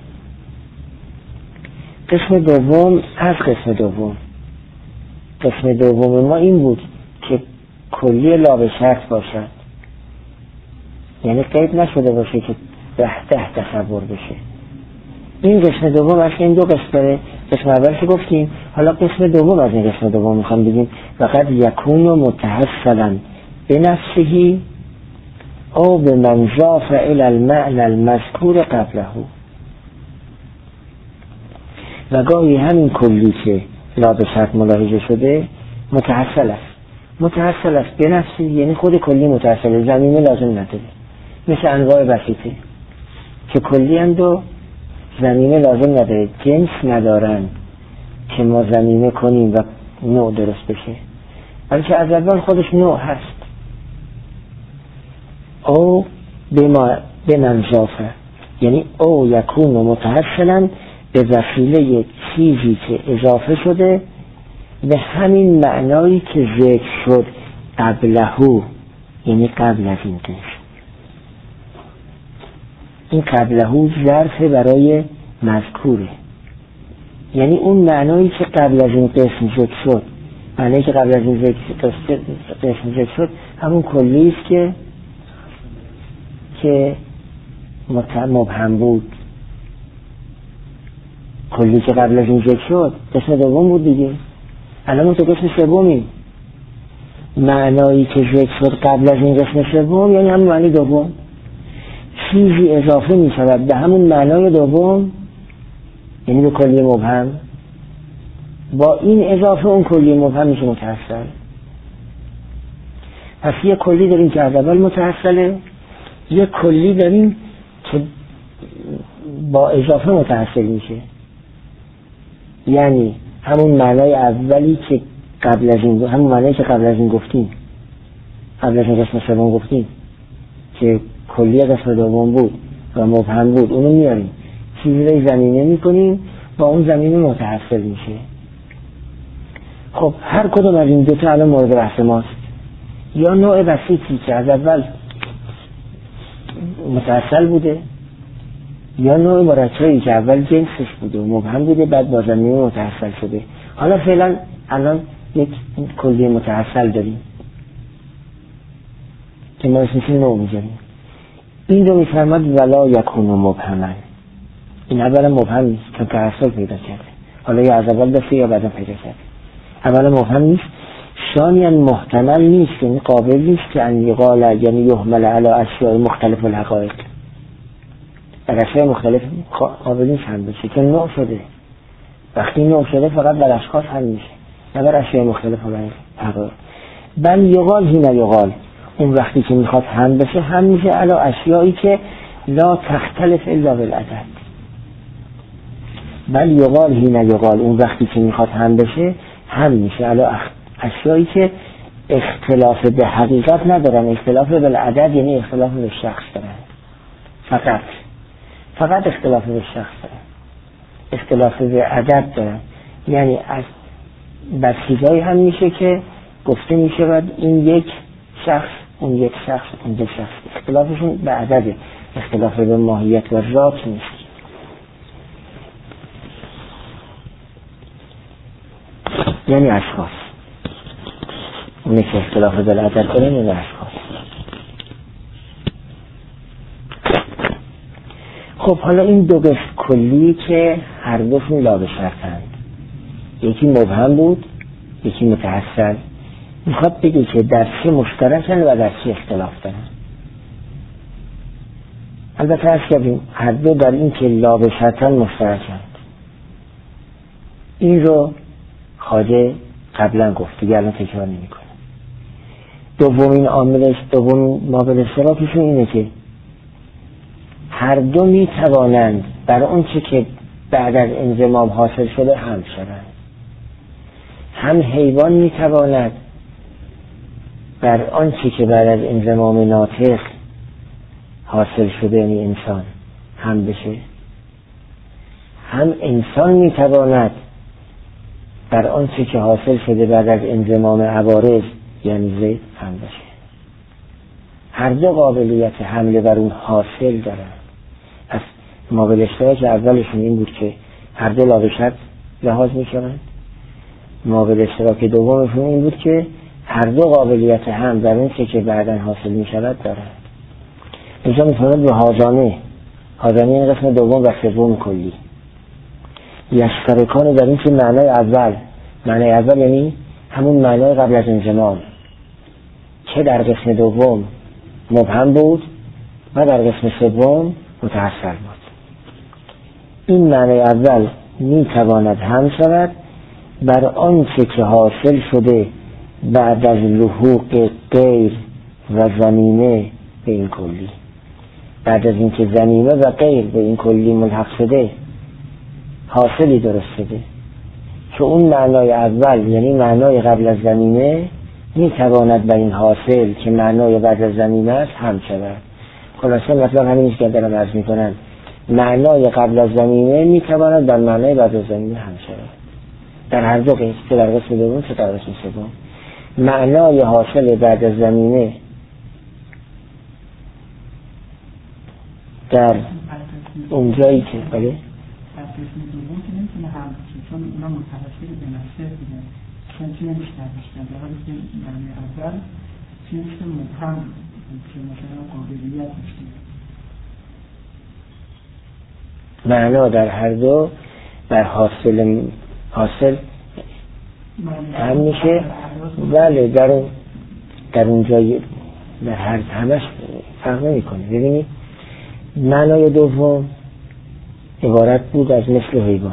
قسم دوم از قسم دوم، قسم دوم ما این بود که کلی لا به شرط باشد، یعنی قید نشده باشه که ده تصور بشه. این قسم دوم از این دو قسم داره. قسم اول که گفتیم، حالا قسم دوم از این قسم دوم میخوام بگیم. وقد یکون متحصلا به نفسه او به من ضاف الی المعنى المذکور قبله، و گاهی همین کلی که لا به شرط ملاحظه شده متحصل است. متحصل است به نفسه یعنی خود کلی متحصل، زمینه لازم نداره، مثل انواع بسیطه. که کلی اند و زمینه لازم نداره، جنس ندارن که ما زمینه کنیم و نوع درست بشه، بلکه از اول خودش نوع هست. او به منظافه، یعنی او یکون متحصلا به وسیله چیزی که اضافه شده به همین معنایی که ذکر شد قبلهو، یعنی قبل از این قسم. این قبلهو ظرف برای مذکوره، یعنی اون معنایی که قبل از این قسم ذکر شد، معنایی که قبل از این قسم ذکر شد همون کلی است که مبهم بود. کلی که قبل از این ذکر شد قسم دوم بود دیگه، الان ما تو قسم سومیم. معنایی که ذکر شد قبل از این قسم سوم یعنی همون معنی دوم، چیزی اضافه می شود به همون معنای دوم، یعنی به کلی مبهم. با این اضافه اون کلی مبهم میشه متحصل. پس یه کلی داریم که از اول متحصله، یه کلی داریم که با اضافه متحصل میشه، یعنی همون معنای اولی که قبل از این، همون معنایی که قبل از این گفتیم، قبل از این قسم سوم گفتیم که کلی قسم دوم بود و مبهم بود، اونو میاریم چیزی رو زمینه میکنیم، با اون زمینه متحصل میشه. خب هر کدوم از این دوتا الان مورد بحث ماست، یا نوع بسیطی که از اول متحصل بوده، یا نوع مرکبی که اول جنسش بوده و مبهم بوده بعد با زمینه متحصل شده. حالا فعلا الان یک کلی متحصل داریم که ما اسمش نوع میذاریم. این رو میفرماد ولا یکون مبهما. این اولا مبهم نیست که تحصل پیدا کرده، حالا یا از اول دسته یا بعدا پیدا کرده. اولا مبهم نیست، ثانیا محتمل نیست، یعنی قابل نیست که ان یقال، یعنی یحمل علی اشیاء مختلف الحقایق، بر اشیاء مختلف قابل نیست هم بشه که نوع شده. وقتی نوع شده فقط بر اشخاص هم میشه، نه بر اشیاء مختلف الحقایق. بل یقال هینا یقال، اون وقتی که میخواد هم بشه هم میشه علی اشیایی که لا تختلف الا بالعدد. بل یقال هینا یقال، اون وقتی که میخواد هم بشه هم میشه علی اشیایی که اختلاف به حقیقت ندارن، اختلاف بالعدد یعنی اختلاف به شخص دارن، فقط اختلاف به شخص دارن، اختلاف به عدد دارن، یعنی از بر چیزایی هم میشه که گفته میشه بعد این یک شخص، اون یک شخص، اون دو شخص، اختلافشون به عدده، اختلاف به ماهیت و ذات نیست. یعنی اشخاص، اونی که اختلاف به عدد دارن یعنی اشخاص. خب حالا این دو قسم کلی که هر دوشون لا به شرطند، یکی مبهم بود یکی متحصل، میخواد بگه که در چه مشترکن و در چه اختلاف دارن. البته از کردیم هر دو در این که لا به شرطن مشترکند. این رو خواجه قبلا گفت دیگه الان تکرار نمی کنه. دومین عاملش، دومین مابل اشتراکشون اینه که هر دو می توانند بر اون چه که بعد از انضمام حاصل شده هم شدن. هم حیوان می تواند بر آنچه که بعد از انضمام ناطق حاصل شده یعنی انسان هم بشه، هم انسان می تواند بر آنچه که حاصل شده بعد از انضمام عوارض یعنی زید هم بشه. هر دو قابلیت حمله بر اون حاصل دارن. پس مابل اشتراک اولشون این بود که هر دو لا به شرط لحاظ می شوند. مابل اشتراک دومشون این بود که هر دو قابلیت هم در اون که بعداً حاصل می شود دارند. اینجا می فرماید به هازانه این قسم دوم و سوم کلی یشترکان در این که معنای اول یعنی همون معنای قبل از انضمام که در قسم دوم مبهم بود و در قسم سوم متحصل بود. این معنای اول می تواند هم شود بر آنچه که حاصل شده بعد از لحوق غیر و زمینه به این کلی. بعد از اینکه ضمیمه و غیر به این کلی ملحق شده حاصلی درست شده که اون معنای اول یعنی معنای قبل از ضمیمه میتواند بر این حاصل که معنای بعد از ضمیمه است هم شود. خلاصه مطلب همین است که دارم عرض میکنم، معنای قبل از ضمیمه میتواند بر معنای بعد از ضمیمه هم شود در هر دو قسم، چه در قسم دوم چه در قسم سوم. معنای حاصل بعد از ضمیمه در اونجایی که بله در قسم دوم که نمیتونه هم بشه چون اونا متوسط به نفسه بودن، چون چی نمیشه نداشتن در حالی که معنی اول چی میشه مبهم که مثلا قابلیت داشته. معنا در هر دو بر حاصل هم میشه. بله در اونجایی در هر همش فرق نمی کنه. ببینید معنای دوم عبارت بود از مثل حیوان،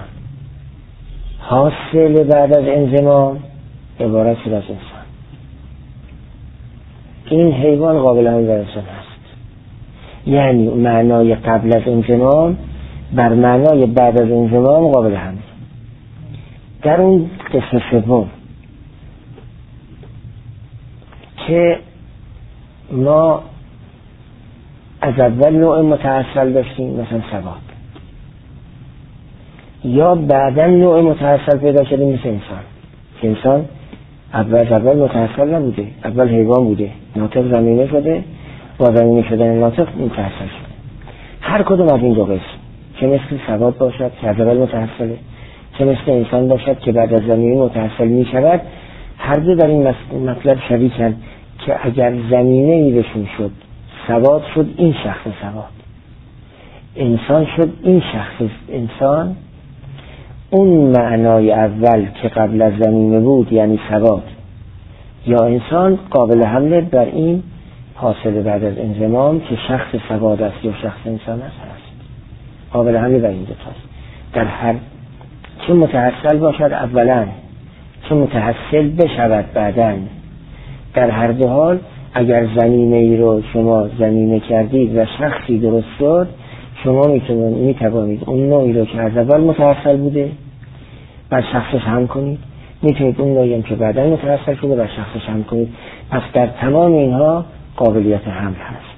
حاصل بعد از انضمام عبارت شد از انسان. این حیوان قابل حمل بر انسان هست، یعنی معنای قبل از انضمام بر معنای بعد از انضمام قابل حمل. در اون قسم سوم که ما از اول نوع متحصل داشتیم مثلا ثواب، یا بعدا نوع متحصل پیدا شده مثل انسان که انسان اول متحصل نبوده، اول حیوان بوده، ناطق زمینه شده، با زمینه شدن ناطق متحصل شده. هر کدوم از این دو قسم چه مثل ثواب باشد که از اول متحصله، چه مثل انسان باشد که بعد از زمینه متحصل می شود، هر دو در این مطلب شریکن که اگر زمینه ای بهشون شد ثواب شد این شخص ثواب، انسان شد این شخص انسان، اون معنای اول که قبل از زمینه بود یعنی ثواب یا انسان قابل حمله بر این حاصل بعد از انضمام که شخص ثواب است یا شخص انسان است قابل حمله بر این دو تاست. در هر چه متحصل باشد اولا چه متحصل بشود بعداً، در هر دو حال اگر زمینه ای رو شما زمینه کردید و شخصی درست شد، شما میتوانید اون نوعی رو که از اول متحصل بوده بر شخصش هم کنید، میتونید اون نوعی هم که بعدا متحصل شده بر شخصش هم کنید. پس در تمام اینها قابلیت حمل هست.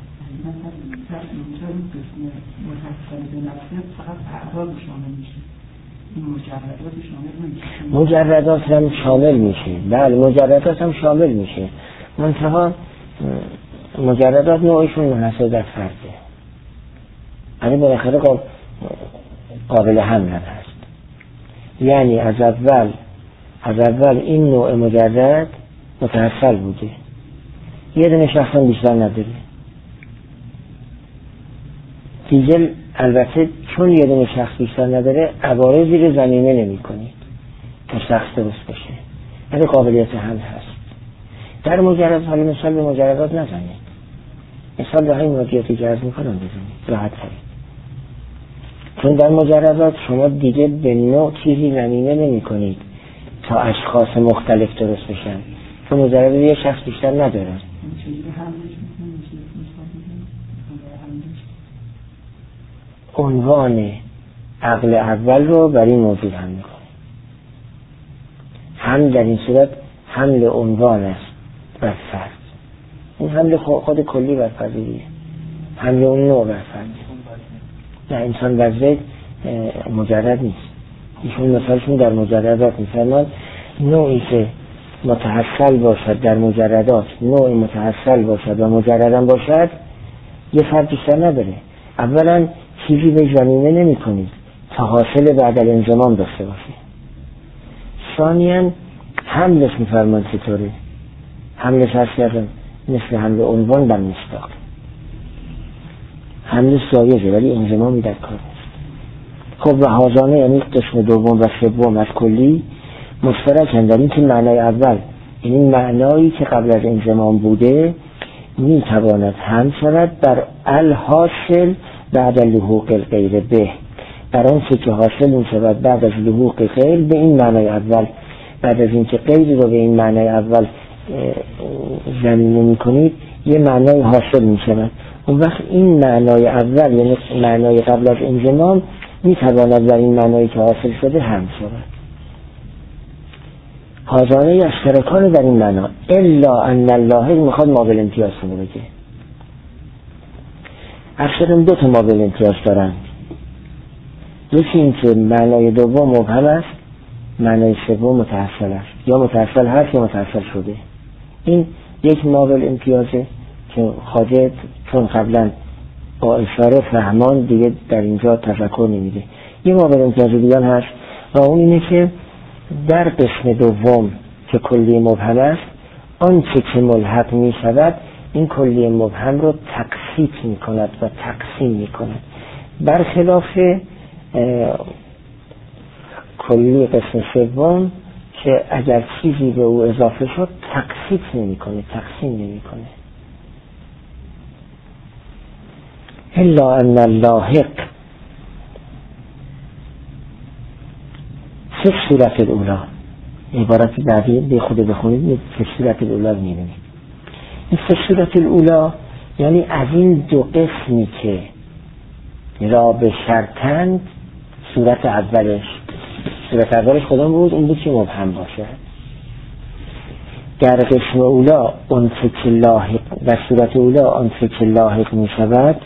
مجردات هم شامل میشه. بله مجردات هم شامل میشه، منتها مجردات نوعشون منحصر در فرده، یعنی بالاخره قابل حمل هست. یعنی از اول این نوع مجرد متحصل بوده، یه دونه شخص هم بیشتر نداره دیگه. البته چون یه دونه شخص بیشتر نداره عوارض زیر زمینه نمی کنید که شخص درست بشه، یعنی قابلیت حمل هست. در مجرد حالا مثال به مجردات نزنید، مثال به همین موضوعاتی که عرض میکنم بزنید راحت ترید، چون در مجردات شما دیگه به نوع چیزی زمینه نمی کنید تا اشخاص مختلف درست بشن، چون مجرد یه شخص بیشتر ندارن. عنوان عقل اول رو بر این موضوع هم میکنه. هم در این صورت حمل عنوان است بر فرد، این حمل خود کلی بر فردیه، حمل اون نوع بر فرد. نه انسان بر زید مجرد نیست. ایشون مثالشون در مجردات میفرمان نوعی که متحصل باشد در مجردات، نوع متحصل باشد و مجردم باشد، یه فرد بیشتر نداره. اولا چیزی به زمینه نمی کنید تا حاصل بعد الانضمام داشته باشه. ثانیاً حملش میفرمان چطوره؟ حملش هست کردن مثل حمل عنوان بر مصداق، حملش جایزه ولی انضمامی در کار نیست. خب و هازانه یعنی قسم دوم و سوم از کلی مشترکن در این که معنای اول یعنی معنایی که قبل از انضمام بوده میتواند هم شود بر الحاصل بعد لحوق الغیر به، بر آن که حاصل می شود بعد از لحوق غیر به این معنای اول. بعد از اینکه غیر رو به این معنای اول زمینه می کنید یه معنای حاصل می شود، اون وقت این معنای اول یعنی معنای قبل از انضمام میتواند در این معنایی که حاصل شده هم شود. حاضانه اشتراکان در این معنا الا ان الله میخواد مابل امتیاز رو بگه. اکثر دو تا مابل امتیاز دارن، یکی این که معنای دوم مبهم است، معنای سوم متحصل است، یا متحصل هست یا متحصل شده. این یک مابل امتیازه که خواجه چون قبلا با اشاره فهمان دیگه در اینجا تفکر نمیده. یه مابل امتیاز دیگر هست و اون اینه که در قسم دوم که کلی مبهم است، آنچه که ملحق می شود این کلی مبهم رو تقسیط می کند و تقسیم می کند، برخلاف کلی قسم سوم که اگر چیزی به او اضافه شد تقسیط نمی کنه، تقسیم نمی کنه. الا ان اللاحق فی صورت الاولی، عبارت بعدی به خود بخونید فی صورت الاولی رو میبینید. این فی صورت الاولی یعنی از این دو قسمی که را به شرطند صورت اولش خودم بود اون بود که مبهم باشه. در قسم اولا اون که لاحق و صورت اولا اون که لاحق می شود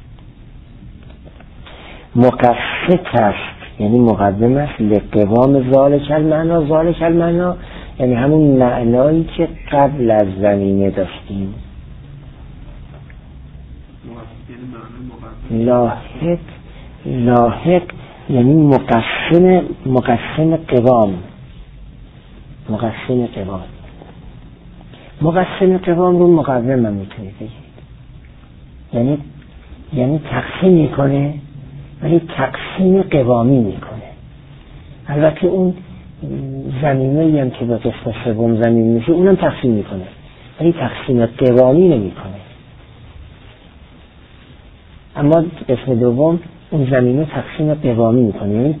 مقصد است، یعنی مقدم است لقوام ذالک المعنا. ذالک المعنا یعنی همون معنایی که قبل از زمینه داشتیم. لاحق یعنی مقسم قوام. مقسم قوام رو مقدم هم میتونید بگید، یعنی تقسیم میکنه ولی تقسیم قوامی میکنه. البته اون زمینه‌ای هم که به قسم سوم زمین میشه اونم تقسیم میکنه ولی تقسیم قوامی نمیکنه. اما قسم دوم اون زمینه تقسیم قوامی میکنه، یعنی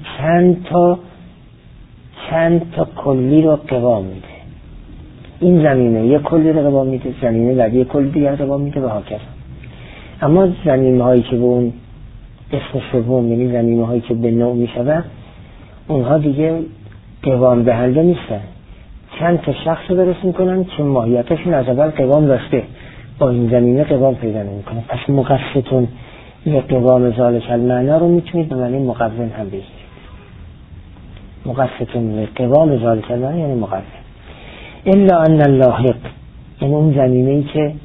چند تا کلی رو قوام میده. این زمینه یک کلی رو قوام میده، زمینه بعدی یک کلی دیگر قوام میده و هاکذا. اما زمینه هایی که به اون قسم سوم یعنی زمینه هایی که به نوع میشود اونها دیگه قوام دهنده نیستن، چند تا شخص رو درست میکنن که ماهیتشون از اول قوام داشته، با این زمینه قوام پیدا نمیکنه. پس مقصدتون یه قوام ذالک المعنا رو میتونید به معنی مقوم هم بگیرید. مقصدتون قوام ذالک المعنا یعنی مقوم. الا ان اللاحق یعنی اون زمینه‌ای که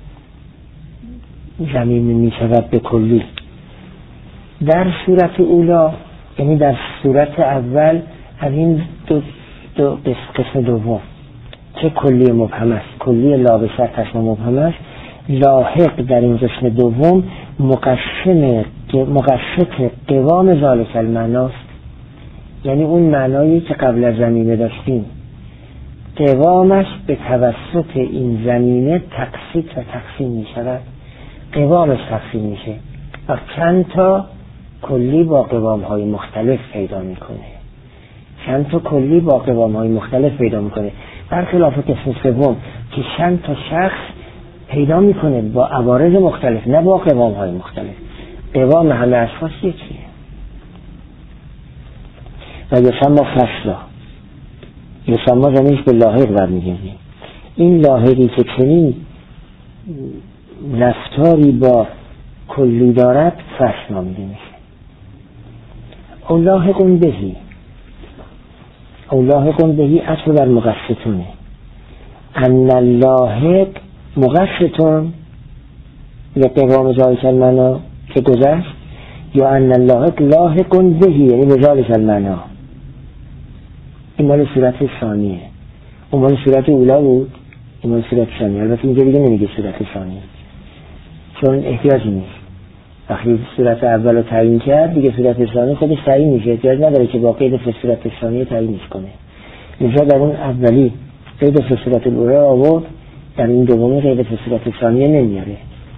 زمینه میشود به کلی. در صورت اولا یعنی در صورت اول از این دو قسم دوم که کلی مبهم است، کلی لا به شرط تشمل مبهم است، لاحق در این قسم دوم مقصد قوام ذالک المعنا است، یعنی اون معنایی که قبل از زمینه داشتیم قوامش به توسط این زمینه تقسیط و تقسیم می شود، قوامش تقسیم میشه و چند تا کلی با قوام های مختلف پیدا میکنه، برخلاف قسم سوم که چند تا شخص پیدا میکنه با عوارض مختلف نه با قوام های مختلف. قوام همه اشخاص یکیه و یسمى فصلا، یسمى زمینش به لاحق برمیگردیم. این لاحقی که چنین رفتاری با کلی دارد فصل نامیده میشه. او لاحقون بهی اصل بر مقصدونه. ان اللاحق مقصدون لقوام ذالک المعنا که گذشت، یا ان اللاحق لاحقون بهی یعنی به ذالک المعنا. این مال صورت ثانیه، اون مال صورت اولا بود، این مال صورت ثانیه. البته اینجا دیگه نمیگه صورت ثانیه چون احتیاجی نیست. وقتی صورت اول رو تعیین کرد دیگه صورت ثانی خودش تعیین میشه، احتیاج نداره که با قید صورت ثانیه تعیینش کنه. اینجا در اون اولی قید صورت الاولی آورد، در این دومی قید صورت ثانیه نمیاره.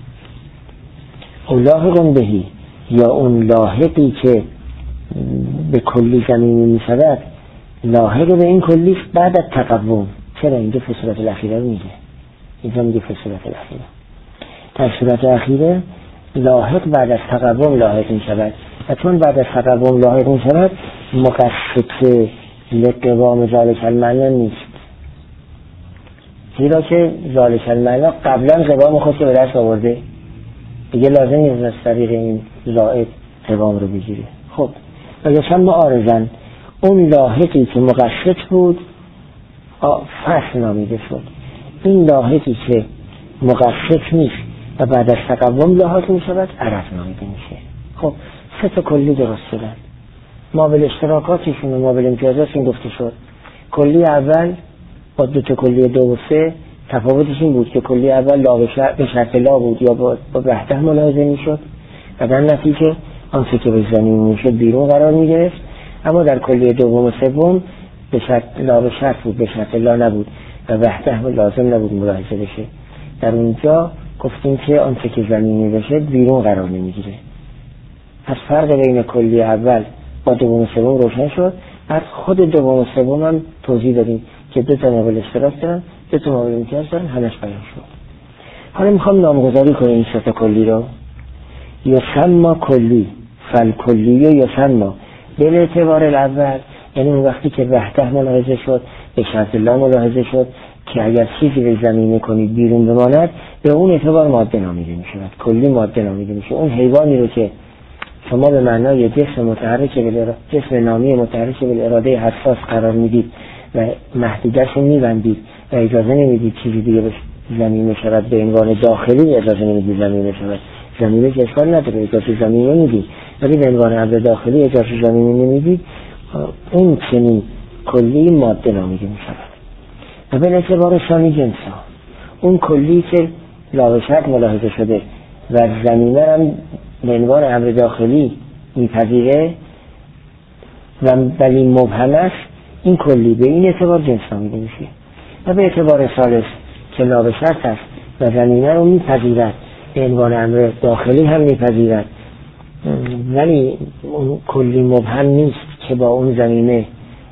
او لاحقون بهی یا اون لاحقی که به کلی زمینی میشود لاحق به این کلی بعد از تقوم. چرا اینجا صورت الاخیره رو میگه؟ اینجا میگه صورت الاخیره. در صورت اخیره لاحق بعد از تقوم لاحق می شود و چون بعد از تقوم لاحق می شود مقصد لقوام ذالک المعنی نیست، زیرا که ذالک المعنی قبلا قوام خود که به دست آورده دیگه لازم نیست از طریق این زائد قوام رو بگیره. خب و یسمى عارضاً اون لاحقی که مقصد بود فصل نامیده شد. این لاحقی که مقصد نیست و بعد از تقوم لاحق می شود عرض نامیده میشه. خب سه تا کلی درست شدن، مابل اشتراکاتشون و مابل امتیازاتشون گفته شد. کلی اول با دو تا کلی دو و سه تفاوتش این بود که کلی اول لا به شرط لا بود یا با وحده ملاحظه می شد و در نتیجه آنچه که به زمین می شد بیرون قرار می گرفت، اما در کلی دوم و سوم به شرط لا به شرط بود، به شرط لا نبود و وحده لازم نبود ملاحظه بشه. در اونجا گفتیم که آنچه که زمینی بشه بیرون قرار نمیگیره. پس فرق بین کلی اول با دوم و سوم روشن شد. از خود دوم و سوم هم توضیح دادیم که دو تا مابل اشتراک دارن، دو تا مابل امتیاز دارن، همش بیان شد. حالا میخوام نامگذاری کنیم این سه تا کلی رو. یسمى کلی فالکلی یسمى به اعتبار الاول، یعنی اون وقتی که وحده ملاحظه شد به شرط لا ملاحظه شد که اگر چیزی به زمینه کنید بیرون بماند به اون اعتبار ماده نامیده می شود، کلی ماده نامیده می شود. اون حیوانی رو که شما به معنای جسم متحرک جسم نامی متحرک به اراده حساس قرار میدید و محدودش رو میبندید و اجازه نمیدید چیزی دیگه به زمینه شود، به عنوان داخلی اجازه نمیدید زمینه شود. زمینه که اشکال نداره، اجازه زمینه نمیدید، ولی به عنوان امر داخلی اجازه زمینه نمیدید، اون چنین کلی ماده نامیده می شود. و به اعتبار ثانی جنسا، اون کلی که لاوشت ملاحظه شده و زمینه هم به عنوان امر داخلی میپذیره و ولی مبهم است، این کلی به این اعتبار جنس نامیده میشه. و به اعتبار ثالث که لاوشت است و زمینه رو میپذیرد به عنوان امر داخلی هم میپذیرد ولی اون کلی مبهم نیست که با اون زمینه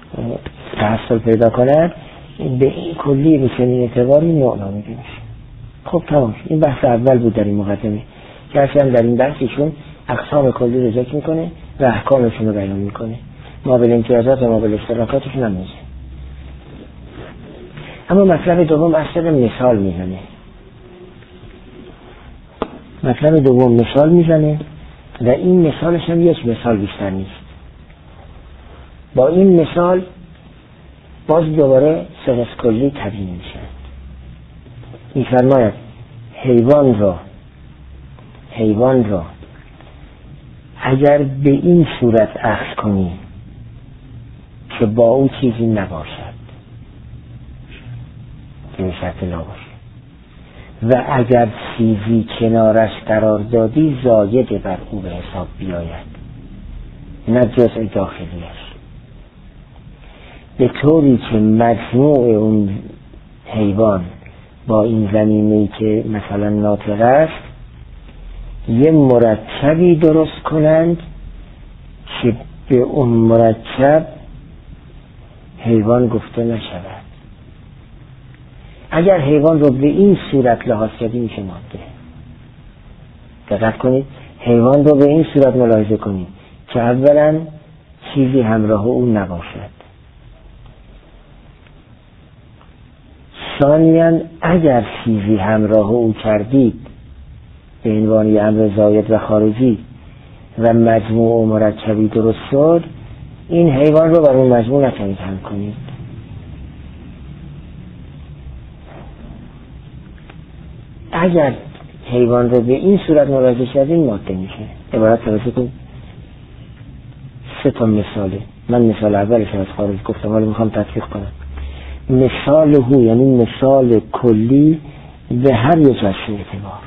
تحصل پیدا کند، به این کلی به چنین اعتباری نوع نامیده میشه. خب تمام. این بحث اول بود در این مقدمه که اصلا در این بحثشون اقسام کلی رو ذکر میکنه و احکامشون رو بیان میکنه، مابل امتیازات و مابل اشتراکاتشون هم میشه. اما مطلب دوم اصلا مثال میزنه. مطلب دوم مثال میزنه و این مثالش هم یک مثال بیشتر نیست. با این مثال باز دوباره سه کلی تبیین میشه. میفرماید حیوان را اگر به این صورت اخذ کنی که با او چیزی نباشد که به شرط نباشه و اگر چیزی کنارش قرار دادی زاید بر او به حساب بیاید، نه جزء داخلیش، به طوری که مجموع اون حیوان با این زمینه‌ای که مثلا ناطق است یه مرکبی درست کنند که به اون مرکب حیوان گفته نشود. اگر حیوان رو به این صورت لحاظ کردی میشه ماده. دقت کنید، حیوان رو به این صورت ملاحظه کنید که اولا چیزی همراه اون نباشد، ثانیاً اگر چیزی همراه او کردید به عنوان امر زاید و خارجی و مجموع و مرکبی درست شد، این حیوان رو بر اون مجموع نتونید حمل کنید. اگر حیوان رو به این صورت ملاحظه کردین ماده میشه. عبارت توجه کنید، سه تا مثاله. من مثال اولش از خارج گفتم ولی میخوام تطبیق کنم. مثال هو یعنی مثال کلی به هر یک از سه اعتبار،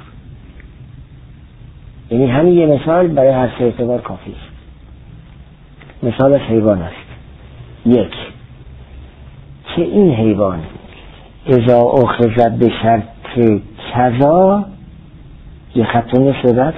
یعنی همین یه مثال برای هر سه اعتبار کافی است. مثال حیوان است. یک، که این حیوان اذا اخذ به شرط کذا یه خطون شدت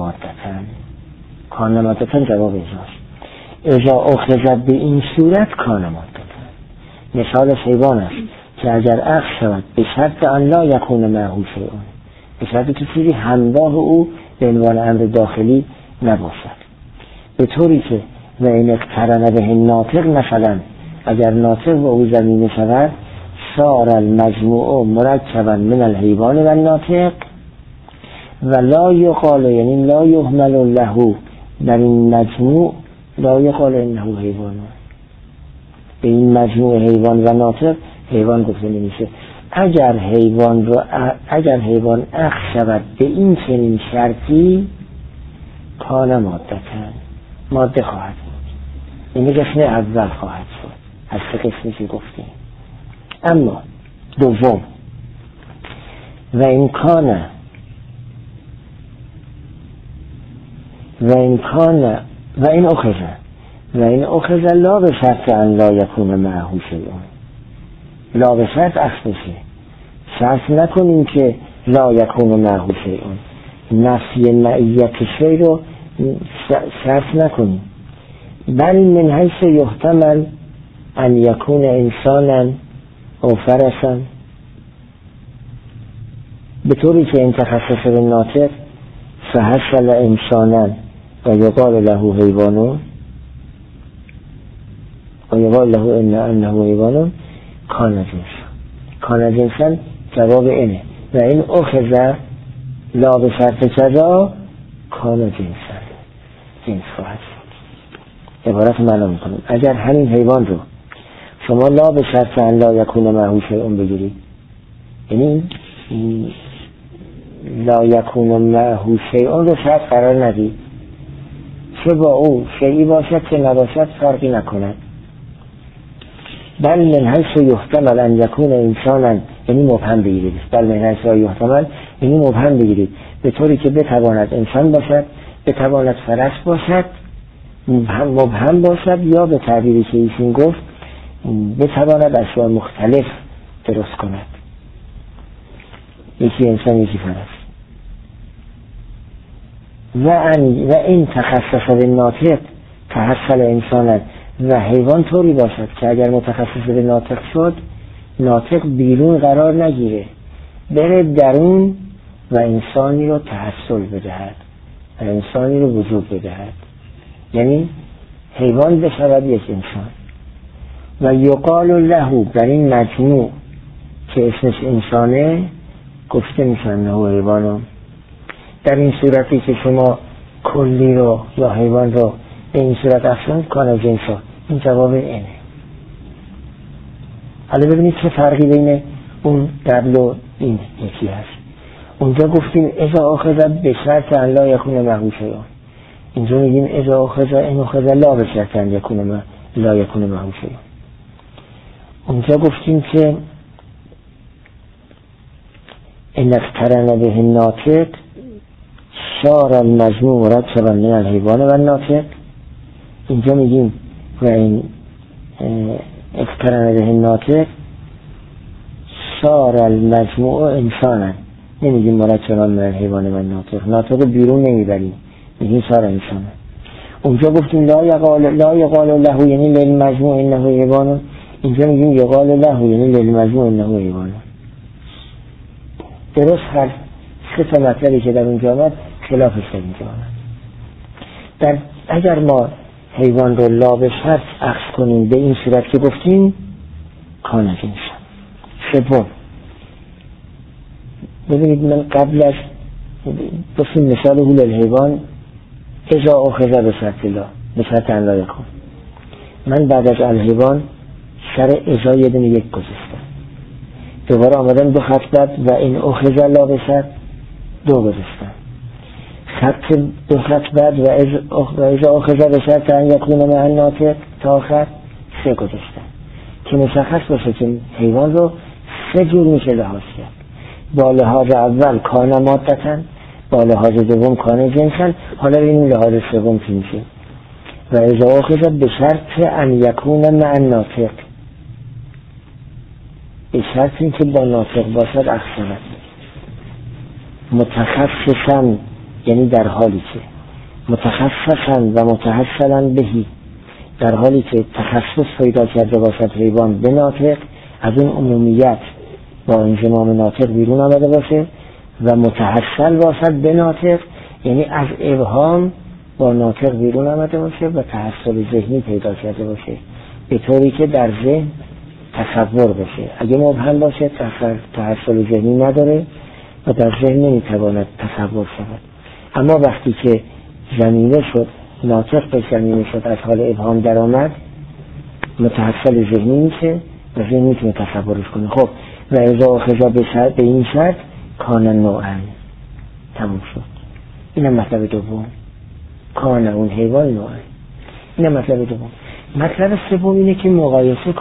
کان مادتن جواب اذا اخذ به این صورت کان مادتن. مثال حیوان است که اگر اخذ شود به شرط ان لا یکون معه شیء، به شرطی که چیزی همراه او به عنوان امر داخلی نباشد. به طوری که و این اقترن به ناطق مثلا اگر ناطق با او زمینه شود صار المجموع مرکبا من الحیوان و الناطق و لا یقال یعنی لا یهمل له در این مجموع لا یقال انه حیوان. به این مجموع حیوان و ناطق حیوان گفته نمیشه. اگر حیوان اخ شود به این چنین شرطی کان ماده خواهد بود. این قسم اول خواهد شد از سه قسمی که گفتیم. اما دوم و این اخذ لا به شرط ان لا یکون معه شیئون. لا به شرط اخذ بشه، شرط نکنیم که لا یکون معه شیئون، نفی معیت شیء رو شرط نکنیم. بل من حیث یحتمل ان یکون انسانا او فرسا، به طوری که این تخصص به ناطق فحصل انسانا و یقال له حیوانون و یقال له انه حیوانون کان جنسا جواب اینه و این اخذ لا به شرط کذا کان جنسا جنس خواهد شد. عبارت معنا میکنیم اگر همین حیوان رو شما لا به شرط ان لا یکون معه شیء بگیرید، یعنی لا یکون معه شیء رو شرط قرار ندید، چه با او شیئی باشد چه نباشد فرقی نکند. بل من حیث یحتمل ان یکون انسانا یعنی مبهم بگیرید. بل من حیث یحتمل یعنی مبهم بگیرید به طوری که بتواند انسان باشد، بتواند فرس باشد، مبهم باشد، یا به تعبیری که ایشون گفت بتواند اشیاء مختلف درست کند، یکی انسان یکی فرس. و این تخصص به ناطق تحصل انسانا و حیوان طوری باشد که اگر متخصص به ناطق شد ناطق بیرون قرار نگیره، بره درون و انسانی رو تحصل بدهد و انسانی رو وجود بدهد، یعنی حیوان بشود یک انسان. و یقال له در این مجموع که اسمش انسانه گفته میشن نه حیوانم. در این صورتی که شما کلی رو یا حیوان رو به این صورت افزون کان جنسا، این جواب اینه. حالا ببینید چه فرقی بین اون قبل و این یکی هست. اونجا گفتیم اذا اخذ به شرط ان لا یکون معه شیء، اینجا میگیم اذا اخذ لا به شرط ان لا یکون معه شیء. اونجا گفتیم که ان اقترن به الناطق صار المجموع مرکبا من الحیوان و الناطق. اینجا میگیم و این اقترن به الناطق صار المجموع انسانا، نمیگیم مرکبا من الحیوان و الناطق، ناطق بیرون نمیبریم، میگیم صار انسانا. اونجا گفتیم لا یقال له یعنی للمجموع انه حیوان، اینجا میگیم یقال له یعنی للمجموع انه حیوان. درست هر سه تا مطلبی که در اونجا آمد خلافش در اینجا آمد. اگر ما حیوان رو لا به شرط اخذ کنیم به این صورت که گفتیم کان جنسا. سوم ببینید من قبل از گفتیم مثال هول الحیوان اذا اخذ به شرط لا به شرط ان لا یکون، من بعد از الحیوان سر اذا یه دونه یک گذاشتم، دوباره آمدم دو خط بعد و این اخذ لا به شرط دو گذاشتم، خط دو خط بعد و اذا اخذ به شرط ان یکون معه الناطق تا آخر سه گذاشتم که مشخص باشه که حیوان رو سه جور میشه لحاظ کرد. با لحاظ اول کان مادتن، با لحاظ دوم کان جنسن، حالا این لحاظ سوم که میشه و اذا اخذ به شرط ان یکون معه الناطق، به شرط این که با ناطق باشد اخذ متخصصا، یعنی در حالی که متخصصا و متحصلا بهی، در حالی که تخصص پیدا کرده باشد حیوان به ناطق، از اون عمومیت با انضمام ناطق بیرون آمده باشه و متحصل باشد به ناطق، یعنی از ابهام با ناطق بیرون آمده باشه و تحصل ذهنی پیدا کرده باشه، به طوری که در ذهن تصور بشه. اگه مبهم باشه تحصل ذهنی نداره و در ذهن نمیتواند تصور شود. اما وقتی که زمینه شد، ناطق به زمینه شد، از حال ابهام در آمد، متحصل ذهنی میشه و ذهن میتونه تصورش کنه. خب و اذا اخذ به این شرط کان نوعا، تموم شد. اینم مطلب دوم، کان اون حیوان نوعا. اینم مطلب دوم. مطلب سوم اینه که مقایسه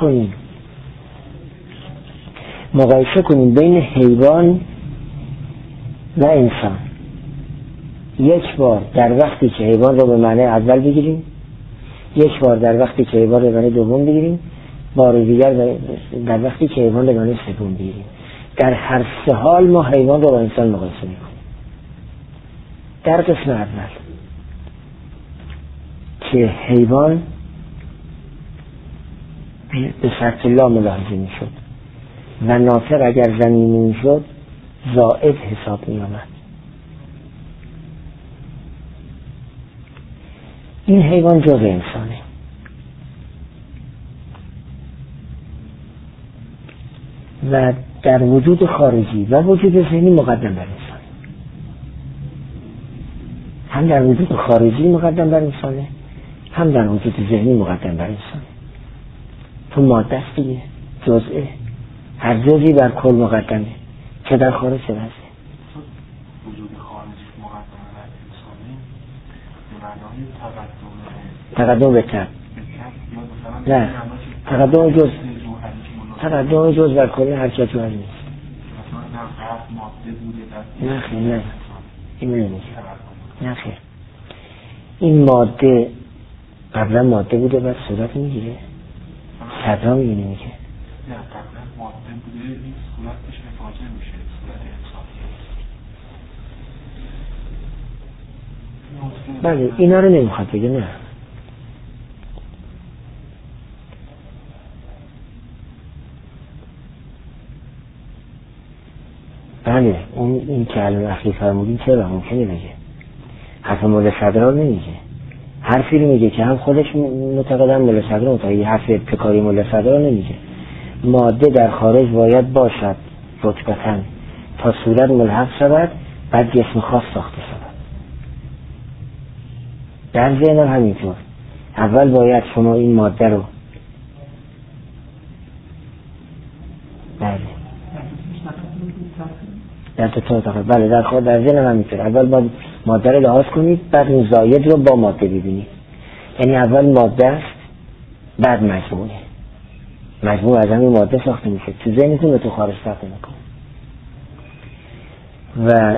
کنیم بین حیوان و انسان. یک بار در وقتی که حیوان رو به معنی اول بگیریم، یک بار در وقتی که حیوان رو به معنی دوم بگیریم، بار دیگر در وقتی که حیوان رو به معنی سوم بگیریم. در هر سه حال ما حیوان رو با انسان مقایسه میکنیم. در قسم اول که حیوان به شرط لا ملاحظه میشد و ناطق اگر زمینی میشد زائد حساب میامد. این حیوان جزء انسانه و در وجود خارجی و وجود ذهنی مقدم بر انسان. هم در وجود خارجی مقدم بر انسانه، هم در وجود ذهنی مقدم بر انسانه. تو ماده است دیگه، جزئه، هر جزئی بر کل مقدمه، چه در خارج چه در ذهن. وجود خارجی مقدم بر انسانه به معنای تقدم به تب. نه، تقدم جز بر کل حرکت و نیست. نه خیر، نه این نمیشه. نه خیر، این ماده قبلا ماده بوده بعد صورت میگیره، صدرا میگه نمیگه. نه قبلا ماده بوده این صورتش افاظه میشه، صورت انسانی. بله اینا رو نمیخواد بگه. نه بله این که الان اخیر فرمودین چرا ممکنه بگه، حرف مول صدرا نمیگه، حرفی رو میگه که هم خودش معتقدن مول صدرا معتقد، حرف پکاری مول صدرا نمیگه. ماده در خارج باید باشد رتبتاً تا صورت ملحق شود، بعد جسم خاص ساخته شود. در ذهن هم همینطور، اول باید شما این ماده رو بله در بله در ذهن هم همینطور، اول باید ماده رو لحاظ کنید، بعد این زاید رو با ماده ببینید. یعنی اول ماده است بعد مجموعه از همین ماده ساخته میشه، تو ذهنتون به تو خارج ساخته میکنه. و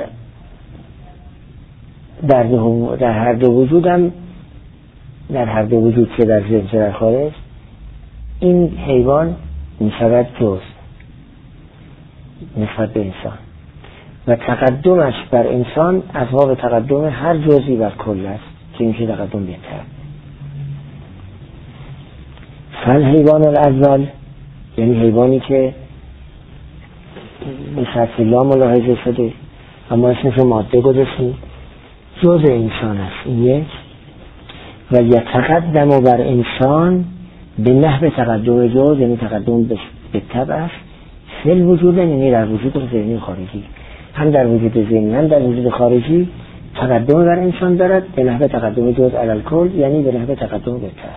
در هر دو وجود هم، در هر دو وجود که در ذهن چه در خارج، این حیوان میشود جز نسبت به انسان و تقدمش بر انسان از باب تقدم هر جزئی بر کل است که میشه تقدم بهتر. فالحیوان الاول یعنی حیوانی که به شرط لا ملاحظه شده اما اسمش رو ماده گذاشتیم، جز انسان است. این یک. و یتقدم بر انسان به نحو تقدم جز، یعنی تقدم به طبع است، فل وجود، یعنی در وجود ذهنی خارجی، هم در وجود ذهنی هم در وجود خارجی تقدم بر انسان دارد به نحو تقدم جز علی الکل، یعنی به نحو تقدم به طبع.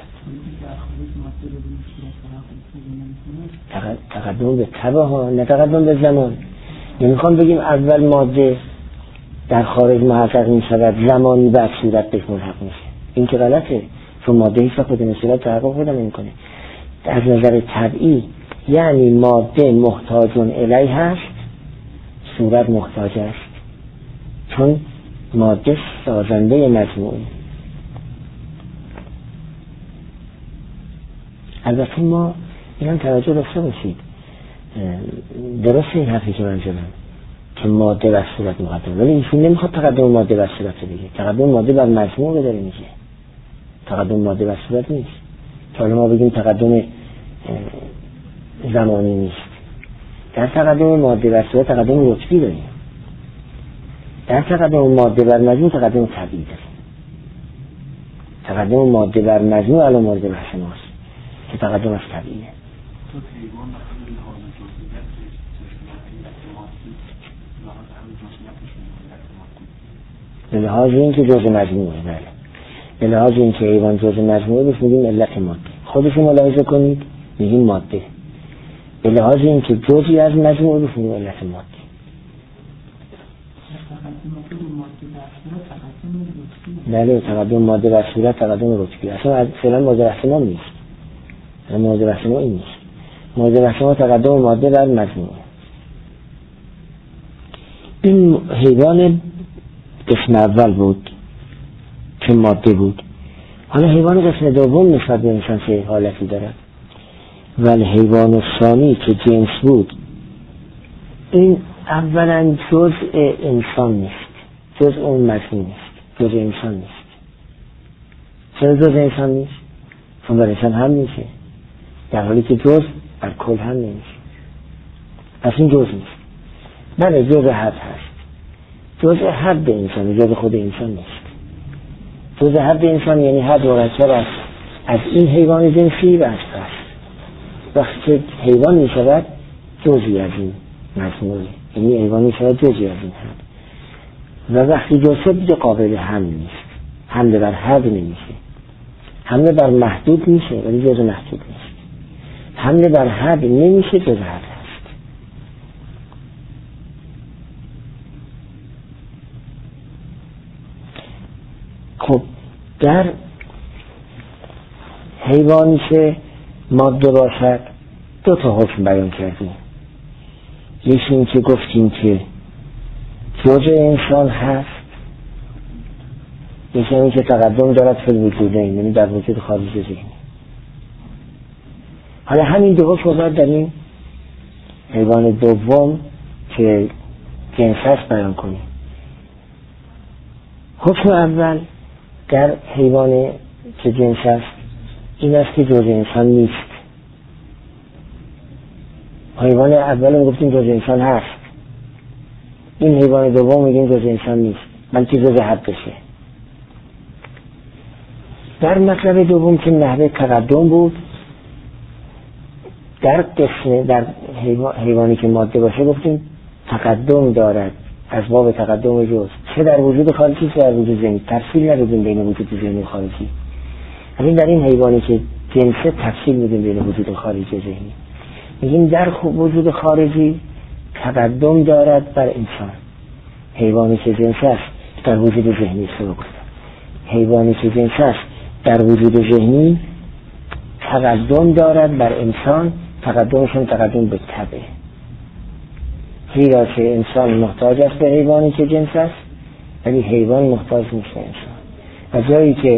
تقدم به طبع ها، نه تقدم به زمان. نمیخوام بگیم اول ماده در خارج محقق می شود زمانی بعد صورت بهش ملحق میشه، این که غلطه، چون ماده هیچ وقت بدون صورت تحقق پیدا نمیکنه. از نظر طبعی یعنی ماده محتاجون الیه هست، صورت محتاج است، چون ماده سازنده مجموعه. البته ما اینم توجه داشته باشید، درست این حرفی که من زدم که ماده بر صورت مقدم، ولی ایشون نمیخواد تقدم ماده بر صورت رو بگه، تقدم ماده بر مجموعه داره میگه، تقدم ماده بر صورت نیست. تا حالا ما بگیم تقدم زمانی نیست، در تقدم ماده بر صورت تقدم رتبی داریم. در تقدم ماده بر مجموع تقدم طبیعی داریم. تقدم ماده بر مجموع الان مورد بحث ماست که تقدمش طبیعیه. تو حیوان وقتی لحاظ جزئیات به لحاظ این که جزء مجموعه، بله، به لحاظ این که حیوان جزء مجموعه بهش میگیم علت ماده. خودشون ملاحظه کنید میگیم ماده. به لحاظ این که جزئی از مجموعه بهش میگیم علت ماده. بله، تقدم ماده بر صورت تقدم رتبی. اصلا فعلا مورد بحث ما نیست. مورد بحث ما این نیست. مورد بحث ما تقدم ماده بر مجموعه. این حیوان قسم اول بود که ماده بود. حالا حیوان قسم دوم نسبت به انسان چه حالتی دارد؟ ولی حیوان ثانی که جنس بود، این اولا جزء انسان نیست، جزء اون مجموع نیست، جزء انسان نیست. چرا جزء انسان نیست؟ چون بر انسان هم میشه، در حالی که جزء بر کل هم نمیشه. پس این جزء نیست. بله جزء حد هست، جزء حد انسان، جزء خود انسان نیست. جزء حد انسان یعنی حد مرکب است از این حیوان جنسی و از پس. وقتی حیوان می شود جزئی از این مجموعه، یعنی حیوان می شود جزئی از این حد. و وقتی جزء دیگه قابل حمل نیست، حمله بر حد نمیشه. حمله بر محدود میشه ولی جزء محدود نیست. حمله بر حد نمیشه، جزء حد هست. خب در حیوانی که ماده باشد دو تا حکم بیان کردیم. یکی این که گفتیم که جزء انسان هست، یکی این که تقدم دارد فی الوجودین، یعنی در وجود خارج ذهنی. حالا همین دو حکم باید در این حیوان دوم که جنس هست بیان کنیم. حکم اول در حیوان که جنس هست این است که جزء انسان نیست. حیوان اول رو گفتیم جزء انسان هست، این حیوان دوم میگیم جزء انسان نیست بلکه جزء حد بشه. در مطلب دوم که نحوه تقدم بود، در قسم در حیوانی که ماده باشه گفتیم تقدم دارد از باب تقدم جزء، چه در وجود خارجی چه در وجود ذهنی. تفصیل ندادیم بین وجود ذهنی و خارجی. همین در این حیوانی که جنسه تفصیل میدیم بین وجود خارجی و ذهنی. میگیم در وجود خارجی تقدم دارد بر انسان. حیوانی که جنس است در وجود ذهنی سو گفتم. حیوانی که جنس است در وجود ذهنی تقدم دارد بر انسان، تقدمشون تقدم به طبع. زیرا که انسان محتاج است به حیوانی که جنس است ولی حیوان محتاج نیست به انسان. و جایی که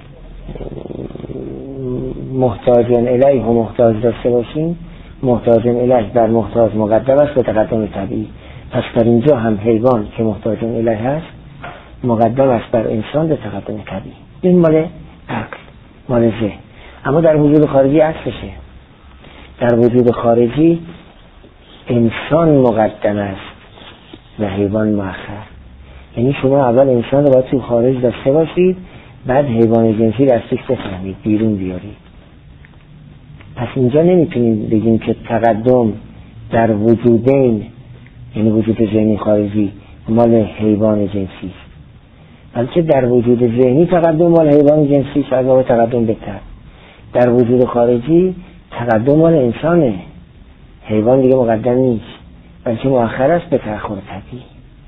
محتاجن الیه و محتاج داشته باشیم، محتاجن الیه در محتاج مقدم است به تقدم طبیعی. پس در اینجا هم حیوان که محتاجن الیه هست مقدم است بر انسان به تقدم طبیعی. این مال عقل، مال ذهن. اما در وجود خارجی عکسشه. در وجود خارجی انسان مقدم است و حیوان مؤخر. یعنی شما اول انسان رو باید تو خارج داشته باشید، بعد حیوان جنسی رو از توش بفهمید، بیرون بیارید. پس اینجا نمیتونیم بگیم که تقدم در وجودین، یعنی وجود ذهنی خارجی، مال حیوان جنسی است، بلکه در وجود ذهنی تقدم مال حیوان جنسی است، از باب تقدم بهتر. در وجود خارجی تقدم مال انسانه، حیوان دیگه مقدم نیست بلکه مؤخر است به تأخر طبیعی.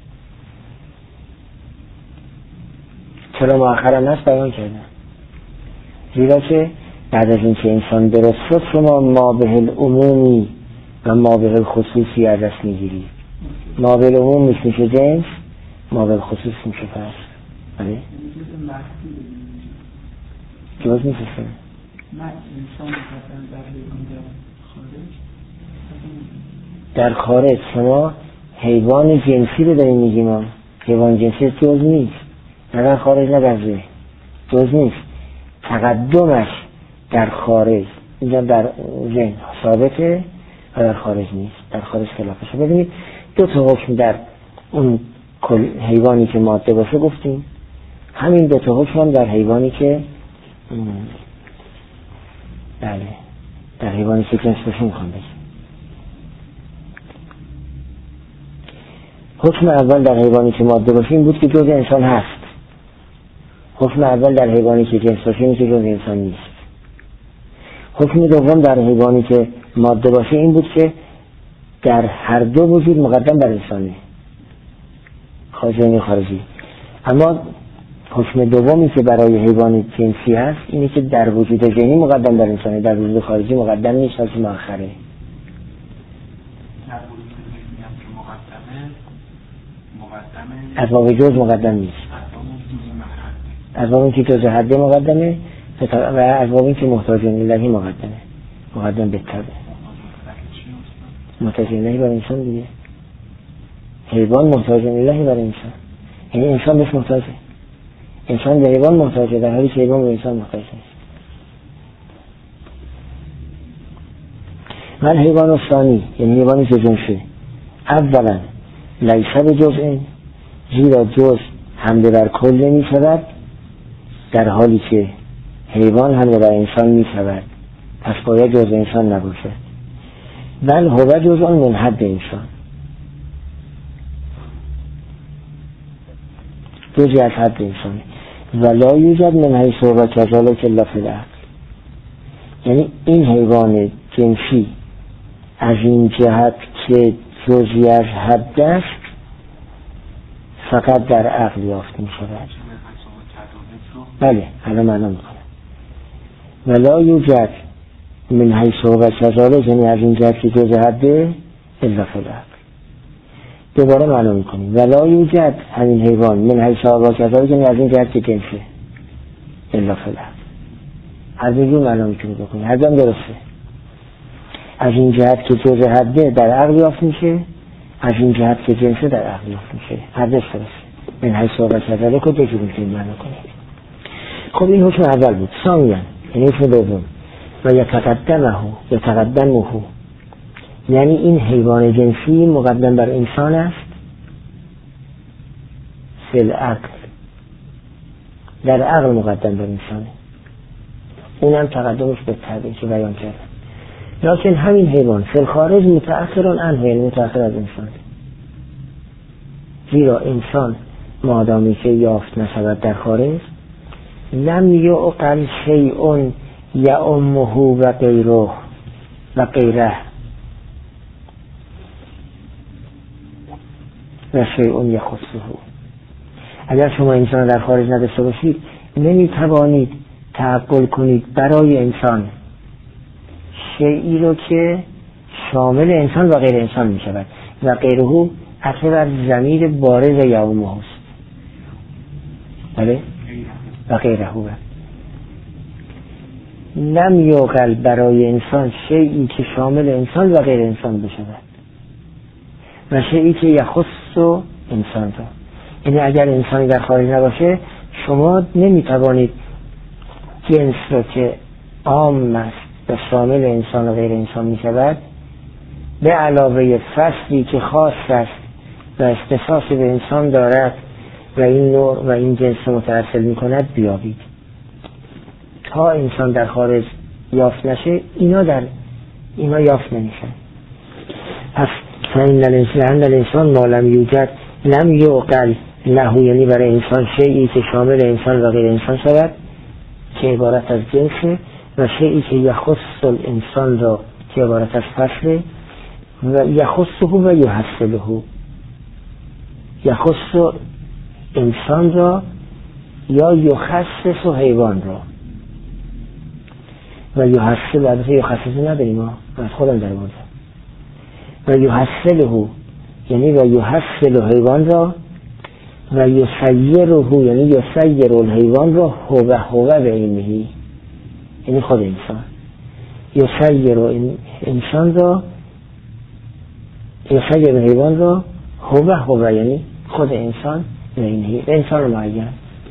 چرا مؤخر هم هست بیان کردم؟ زیرا که بعد از اینکه انسان درست شد شما ما به العمومی و ما به الخصوصی از دست میگیرید. ما به العموم میشه جنس، ما به الخصوص میشه فرد. بله؟ جز میشه در خارج شما حیوان جنسی رو داریم میگیم. حیوان جنسی جز نیست، نه در خارج نه در ذهن، جز نیست. تقدمش در خارج، اینجا در ذهن ثابته و در خارج نیست. در خارج خلافشه. ببینید دو تا حکم در اون حیوانی که ماده باشه گفتیم، همین دو تا حکم هم در حیوانی که بله در حیوانی که جنس باشه میخوام بگیم. حکم اول در حیوانی که ماده باشه این بود که جز انسان هست. حکم اول در حیوانی که جنس باشه این که جز انسان نیست. حکم دوم در حیوانی که ماده باشه این بود که در هر دو وجود مقدم بر انسانه، خارجی. اما حکم دومی که برای حیوان جنسی هست اینه که در وجود ذهنی مقدم بر انسانه، در وجود خارجی مقدم نیست، از مؤخره. اسباب جز مقدم نیست، اسبابی که جز حده مقدمه و اسبابی که محتاجون الهی مقدم به طبع. محتاج الهی بر انسان دیگه، حیوان محتاج الهی بر انسان، یعنی انسان بهش محتاجه، انسان به حیوان محتاجه در حالی که حیوان به انسان محتاج نیست. من حیوان ثانی یعنی حیوانی که جنسه اولا لیسه به جزء، زیرا جز حمله بر کل نمی شود در حالی که حیوان حمله بر انسان می شود، پس باید جز انسان نباشد. بل هو جزء من حد انسان، جزئی از حد انسان. ولا یوجد من حیث و کذالک الا فی العقل، یعنی این حیوان جنسی از این جهت که جزئی از حد است فقط در عقل یافت می شود. بله الان معنا میکنم. ولا یوجد من حیث و کذالک یعنی از این جهت که جزئی حده الا فی العقل. دوباره معلوم میکنیم ولا یوجد همین حیوان من حیث و کذالک یعنی از این جهت که جنسه الا فی العقل. از این جور معلوم میکنیم بکنیم، هر دم درسته. از این جهت که جزء حده در عقل یافت میشه، از این جهت که جنسه در عقل یافت میشه، هر دست درسته. من حیث و کذالک رو دو جور میتونیم معنا کنیم. خب این حکم اول بود. ثانیاً یعنی حکم دوم و یتقدمه یعنی این حیوان جنسی مقدم بر انسان است فی العقل، در عقل مقدم بر انسانه، اونم تقدمش به طبعی که بیان کردم. لیکن همین حیوان فی الخارج متأخر عنه یعنی متأخر از انسان، زیرا انسان مادامی که یافت نشود در خارج لم یعقل شیء یعمه و غیره و شیء یخصه. اگر شما انسان در خارج نداشته باشید نمی توانید تعقل کنید برای انسان شیئی رو که شامل انسان و غیر انسان می شود. و غیره اصلا بر ضمیر بارز یعمه است. بله؟ و غیره لم یعقل برای انسان شیئی که شامل انسان و غیر انسان بشود و شیئی که یخص انسان را. یعنی اگر انسانی در خارج نباشه شما نمیتوانید جنس را که عام است و شامل انسان و غیر انسان میشود به علاوه فصلی که خاص است و اختصاص به انسان دارد و این نوع و این جنس متأصل میکند بیابید. تا انسان در خارج یافت نشه اینا یافت نمیشن. پس فإن الانسان ما لم یوجد لم یعقل له یعنی برای انسان شیئی که شامل انسان و غیر انسان شود که عبارت از جنسه و شیئی که یخص الانسان را که عبارت از فصله و یخصه و یحصله، یخص انسان را یا یخصص حیوان را و یحصل. البته یخصص نداریم ما از خودم در بودم. و یحصله یعنی و یحصل حیوان را و یسیره یعنی یسیر الحیوان را هو به اینهی یعنی خود انسان. یسیر انسان را یسیر الحیوان را هو یعنی خود انسان به اینهی انسان معین.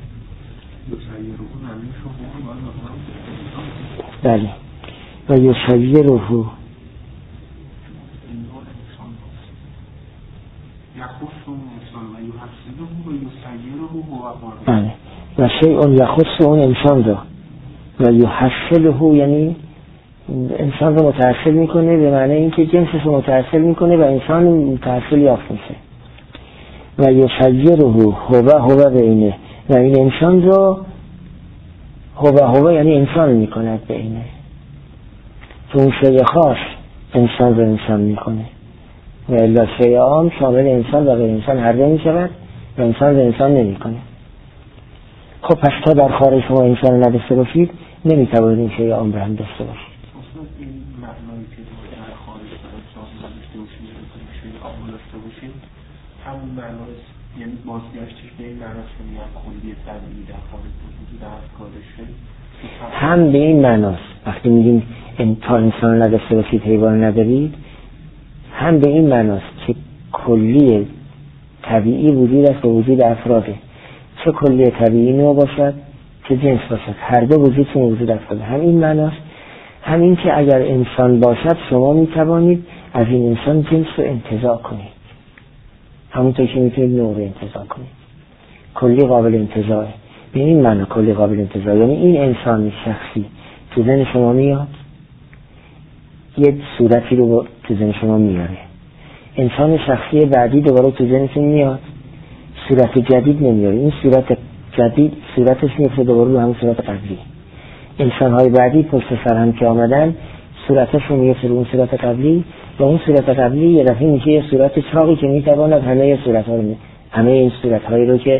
بله و یسیره یخص انسان و یحسنه و یسیره هو قرآن. بله. و شیء یخص اون انسان رو و یحسله یعنی انسان رو متحصل میکنه، به معنی اینکه جنسش رو متحصل میکنه و انسان متحصل یافت میشه. و یسیره هو بینه و این انسان رو هو یعنی انسان میکند بینه، تو اون شیء خاص انسان رو انسان میکنه و الا شیء عام شامل انسان و غیر انسان هر دو میشود و انسان رو انسان نمیکنه. خب پس تا در خارج شما انسان رو نداشته باشید نمیتوانید این شیء عام رو هم داشته باشید. اصلا این معنایی که در خارج انسان نداشته باشید شیء عام داشته باشید همون معناست، یعنی بازگشتش به این معناست که میگن کلی طبیعی در خارج وجود افکارشه. هم به این معناست وقتی میگیم تا انسان نداشته باشید حیوان ندارید، هم به این معناست که کلی طبیعی وجود است و وجود افراده، چه کلی طبیعی نوع باشد چه جنس باشد، هر دو وجودشون وجود افراده. هم این معناست، هم این که اگر انسان باشد شما میتوانید از این انسان جنس رو انتزاع کنید، همونطور که میتونید نوع رو انتزاع کنید. کلی قابل انتزاعه. به این معنی کلی قابل انتزاع یعنی این انسان شخصی تو ذهن شما میاد یک صورتی رو تو ذهن شما میاره، انسان شخصی بعدی دوباره تو ذهنتون میاد صورت جدید نمیاره، این صورت جدید صورتش میفته دوباره رو همون صورت قبلی. انسان‌های بعدی پشت سر هم که آمدن صورتشون میفته رو اون صورت قبلی و اون صورت قبلی یه دفعه میشه یه صورت چاقی که میتواند همه صورت‌ها رو همه این صورت‌هایی رو که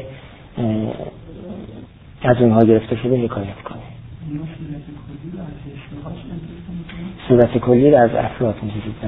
از اونها گرفته شده حکایت کنه. صورت کلی رو از افراد می‌گیرید.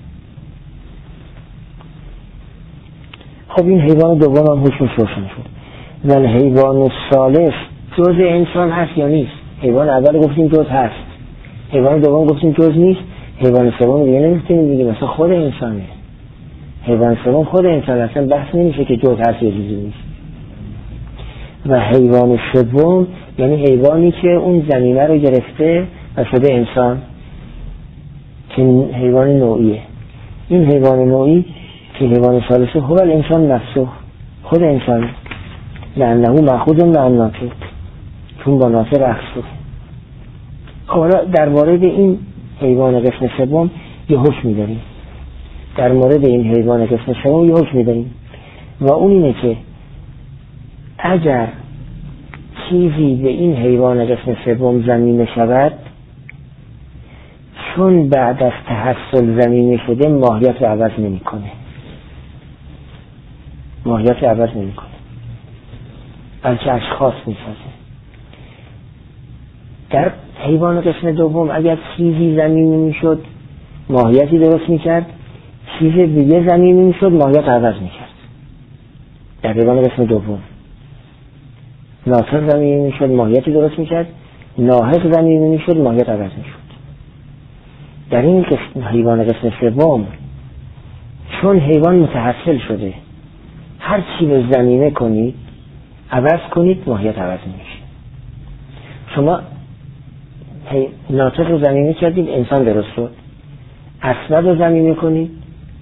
خب این حیوان دوم هم حکمش روشن شد. و حیوان ثالث جز انسان هست یا نیست؟ حیوان اول گفتیم جز هست، حیوان دوم گفتیم جز نیست، حیوان سوم دیگه نمی‌تونیم بگیم مثلا خود انسانه. حیوان سوم خود انسان اصلا بحث نمیشه که جز هست یا چیزی نیست. و حیوان سوم یعنی حیوانی که اون زمینه رو گرفته و شده انسان که حیوان نوعیه. این حیوان نوعی که حیوان ثالثه هو الانسان نفسه، خود انسان، لأنه مأخوذ من الناطق، چون با ناطق اخذ شده. حالا در مورد این حیوان قسم سوم یه حکم می‌داریم، در مورد این حیوان قسم سوم یه حکم می‌داریم و اون اینه که اگر چیزی به این حیوان قسم سوم ضمیمه شود چون بعد از تحصل ضمیمه شده ماهیت رو عوض نمی‌کنه، ماهیت رو عوض نمی‌کنه بلکه اشخاص می‌سازه. در حیوان قسم دوم اگر چیزی ضمیمه می‌شد ماهیتی درست می‌کرد، چیز دیگه ضمیمه می‌شد ماهیت عوض می‌کرد. در حیوان قسم دوم ناطق ضمیمه می‌شد ماهیتی درست می‌کرد، ناطق ضمیمه می‌شد ماهیت عوض می‌شد. در این حیوان قسم سوم چون حیوان متحصل شده هر چی رو ضمیمه کنید عوض کنید ماهیت عوض میشه. شما ناطق رو ضمیمه کردید انسان درست شد، اسود رو ضمیمه کنید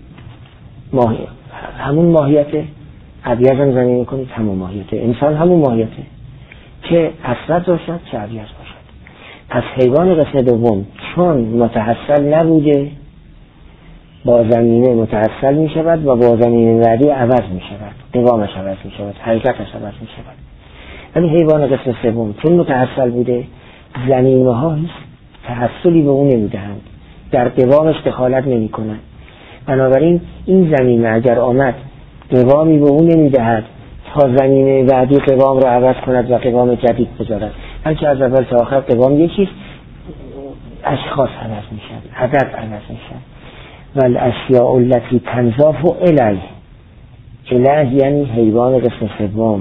همون ماهیته، ابیض هم ضمیمه کنید همون ماهیته، انسان همون ماهیته که اسود باشد چه ابیض باشد. پس حیوان قسم دوم چون متحصل نبوده با زمینه متحصل می شود و با زمینه بعدی عوض می شود، قوامش عوض می شود، حرکتش عوض می شود. ولی حیوان قسم سوم چون متحصل بوده زمینه ها هیچ تحصلی به اون نمی دهند، در قوامش دخالت نمی کنند. بنابراین این زمینه اگر آمد قوامی به اون نمی دهد تا زمینه بعدی قوام رو عوض کند و قوام جدید بذارد، بلکه از اول تا آخر قوام یکیست، اشخاص عوض می شود، عدد عوض می شود. والاشیاء التي تنضاف الیه، الیه یعنی حیوان قسم سوم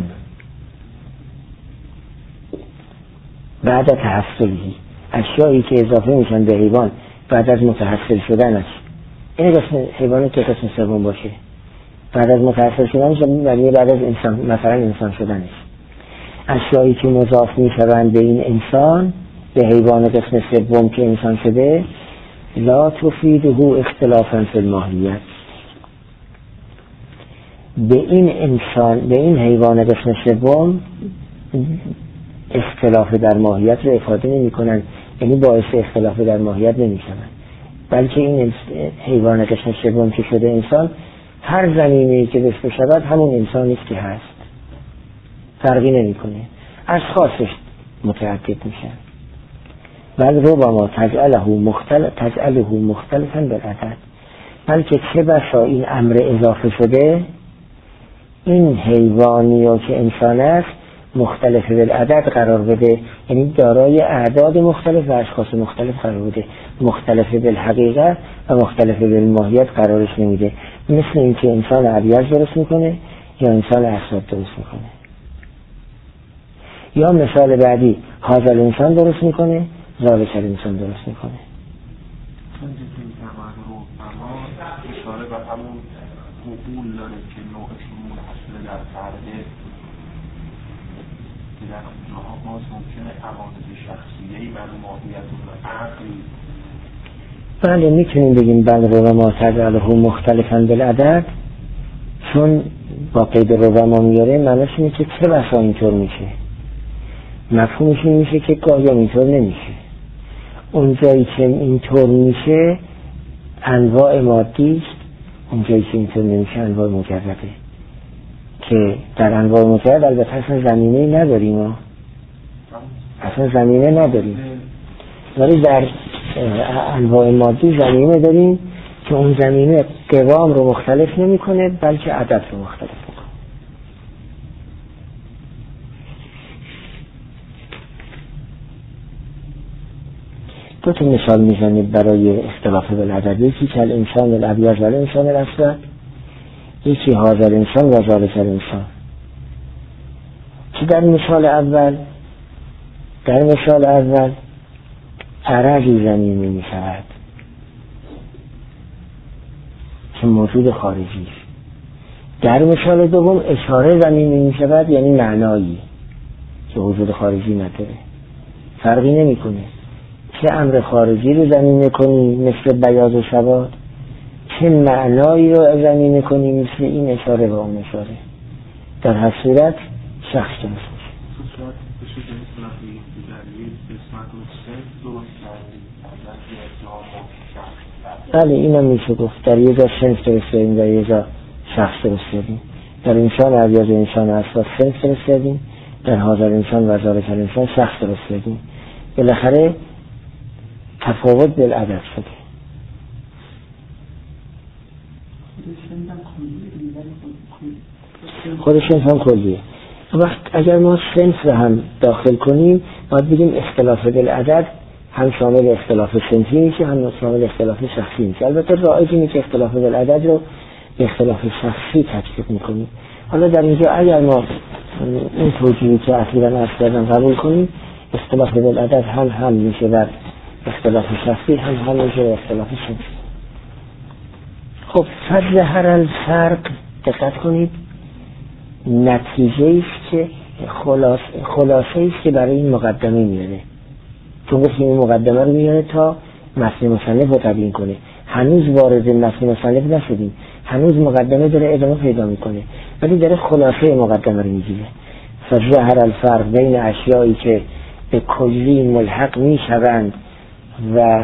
بعد تحصلی، اشیایی که اضافه میشن به حیوان بعد از متحصل شدنش. این قسم حیوانی که قسم سوم باشه بعد از متحصل شدنش یعنی بعد از انسان، مثلا انسان شدنش، اشیایی که مضاف میشوند به این انسان به حیوان قسم سوم که انسان شده لا تفیده اختلافا فی الماهیت به این انسان، به این حیوان قسم سوم اختلاف در ماهیت رو افاده نمی کنن، یعنی باعث اختلاف در ماهیت نمی شوند، بلکه این حیوان قسم سوم که شده انسان، هر زمینه‌ای که بهش بشود همون انسانی است که هست، فرقی نمی کنه، اشخاصش متعدد میشن. بل ربما تجعله مختلفا بالعدد، بلکه چه بسا این امر اضافه شده، این حیوانی که انسان است مختلف بالعدد قرار بده، یعنی دارای اعداد مختلف و اشخاص مختلف قرار بده، مختلف بالحقیقت و مختلف بالماهیت قرارش نمیده. مثل اینکه انسان ابیض درست میکنه یا انسان اسود درست میکنه، یا مثال بعدی هذا الانسان درست میکنه، ذالک الانسان درست میکنه. اشاره به همون حقول داره که نوعشون منحصر در فرده، که در اونجاها باز ممکنه عوارض شخصیه‌ای بر ماهیت و عقلی. بله میتونیم بگیم بل ربما تجعله مختلفا بالعدد، چون با قید ربما میاره معنیش اینه که چه بسا اینطور میشه، مفهومش این میشه که گاهی اینطور نمیشه. اون جایی که اینطور میشه انواع مادی است، اون جایی که اینطور نمیشه انواع مجرده، که در انواع مجرد البته اصلا زمینه نداریم، ولی در انواع مادی زمینه داریم که اون زمینه قوام رو مختلف نمی کنه بلکه عدد رو مختلف میکنه. دو تا مثال میزنید برای اختلاف بالعدد، یکی که الانسان الابیض و الانسان الاسود، یکی هذا الانسان و ذالک الانسان. که در مثال اول عرضی زمینی می شود که موجود خارجی است. در مثال دوم اشاره زمینی می شود، یعنی معنایی که وجود خارجی نداره. فرقی نمی کنه چه امر خارجی رو زمینه کنی مثل بیاض و سواد، چه معنایی رو زمینه کنی مثل این اشاره و اون اشاره، در هر صورت شخص جنس میشه. بله اینم میشه گفت، در یه جا سنس درست داریم، در یه جا شخص درست داریم. در انسان ابیض و انسان اسود سنس درست داریم، در هذا الانسان و ذالک الانسان شخص درست داریم. بالاخره تفاوت بالعدد شده. خودش انسان کلیه. وقت اگر ما سنس رو هم داخل کنیم باید بگیم اختلاف بالعدد هم شامل اختلاف سنفی میشه هم شامل اختلاف شخصی میشه. البته رایج اینه که اختلاف بالعدد رو به اختلاف شخصی تطبیق میکنیم. حالا در اینجا اگر ما این توجیهی که اخیراً عرض کردم قبول کنیم، اختلاف بالعدد هم میشه بر اختلاف شخصی، هم میشه بر اختلاف سنفی. خب فظهر الفرق، دقت کنید، نتیجه است که خلاصه است که برای این مقدمه میاره. چون گفتیم این مقدمه رو میاره تا متن مصنف رو تبیین کنه. هنوز وارد متن مصنف نشدیم، هنوز مقدمه داره ادامه پیدا میکنه، ولی داره خلاصه مقدمه رو میگیره. فظهر الفرق بین اشیایی که به کلی ملحق میشوند و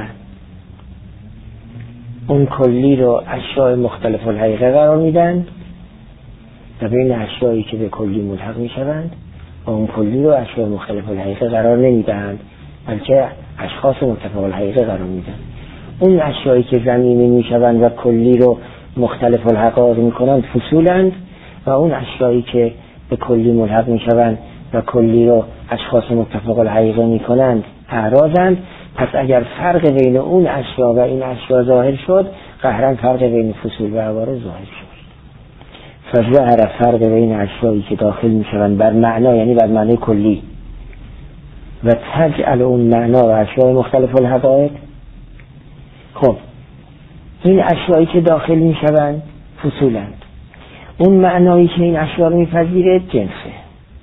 اون کلی رو اشیاء مختلف الحقیقه قرار میدن، و بین اشیایی که به کلی ملحق میشوند و اون کلی رو اشیاء مختلف الحقیقه قرار نمیدن بلکه اشخاص متفق الحقیقه قرار میدن. اون اشیایی که زمینی میشوند و کلی رو مختلف الحقیقه میکنند فصولند، و اون اشیایی که به کلی ملحق میشوند و کلی رو اشخاص متفق الحقیقه میکنند اعراضند. پس اگر فرق بین اون اشیا و این اشیا ظاهر شد، قهرن فرق بین فصول و عوارض ظاهر شد. فظهر فرق بین اشیایی که داخل میشوند بر معنا، یعنی بر معنی کلی، و تجعل اون معنا و اشیاء مختلف الحقائق. خب این اشیایی که داخل میشوند فصولند، اون معنایی که این اشیا رو میپذیره جنسه،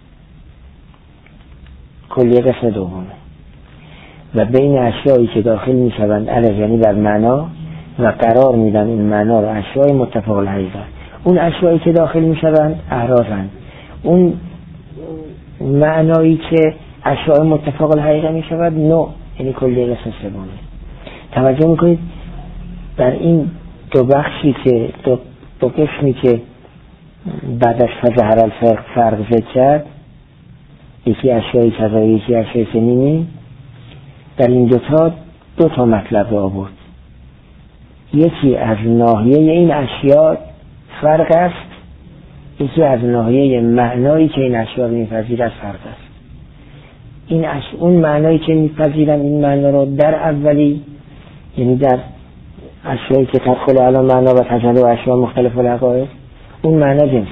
کلی قسم دومه. و بین اشیایی که داخل میشوند الف، یعنی بر معنا، و قرار میدن این معنا رو اشیاء متفق الحقیقه، اون اشیایی که داخل میشوند اعراضند. اون معنایی که اشیاء متفق الحقیقه میشود نوع، یعنی کلیه قسم سومی. توجه میکنید در این دو بخشی که دو قسمی که بعد از فظهر الفرق فرق ذکر کرد، یکی اشیای کذایی یکی اشیای سنینی، در این دو تا مطلب را آورد. یکی از ناحیه این اشیاء فرق است، یکی از ناحیه معنایی که این اشیاء رو میپذیرد فرق است. اون معنایی که میپذیرن این معنا رو در اولی، یعنی در اشیایی که تدخل علی معنا و تجلی و اشیاء مختلف العقائد، اون معنا جنسه،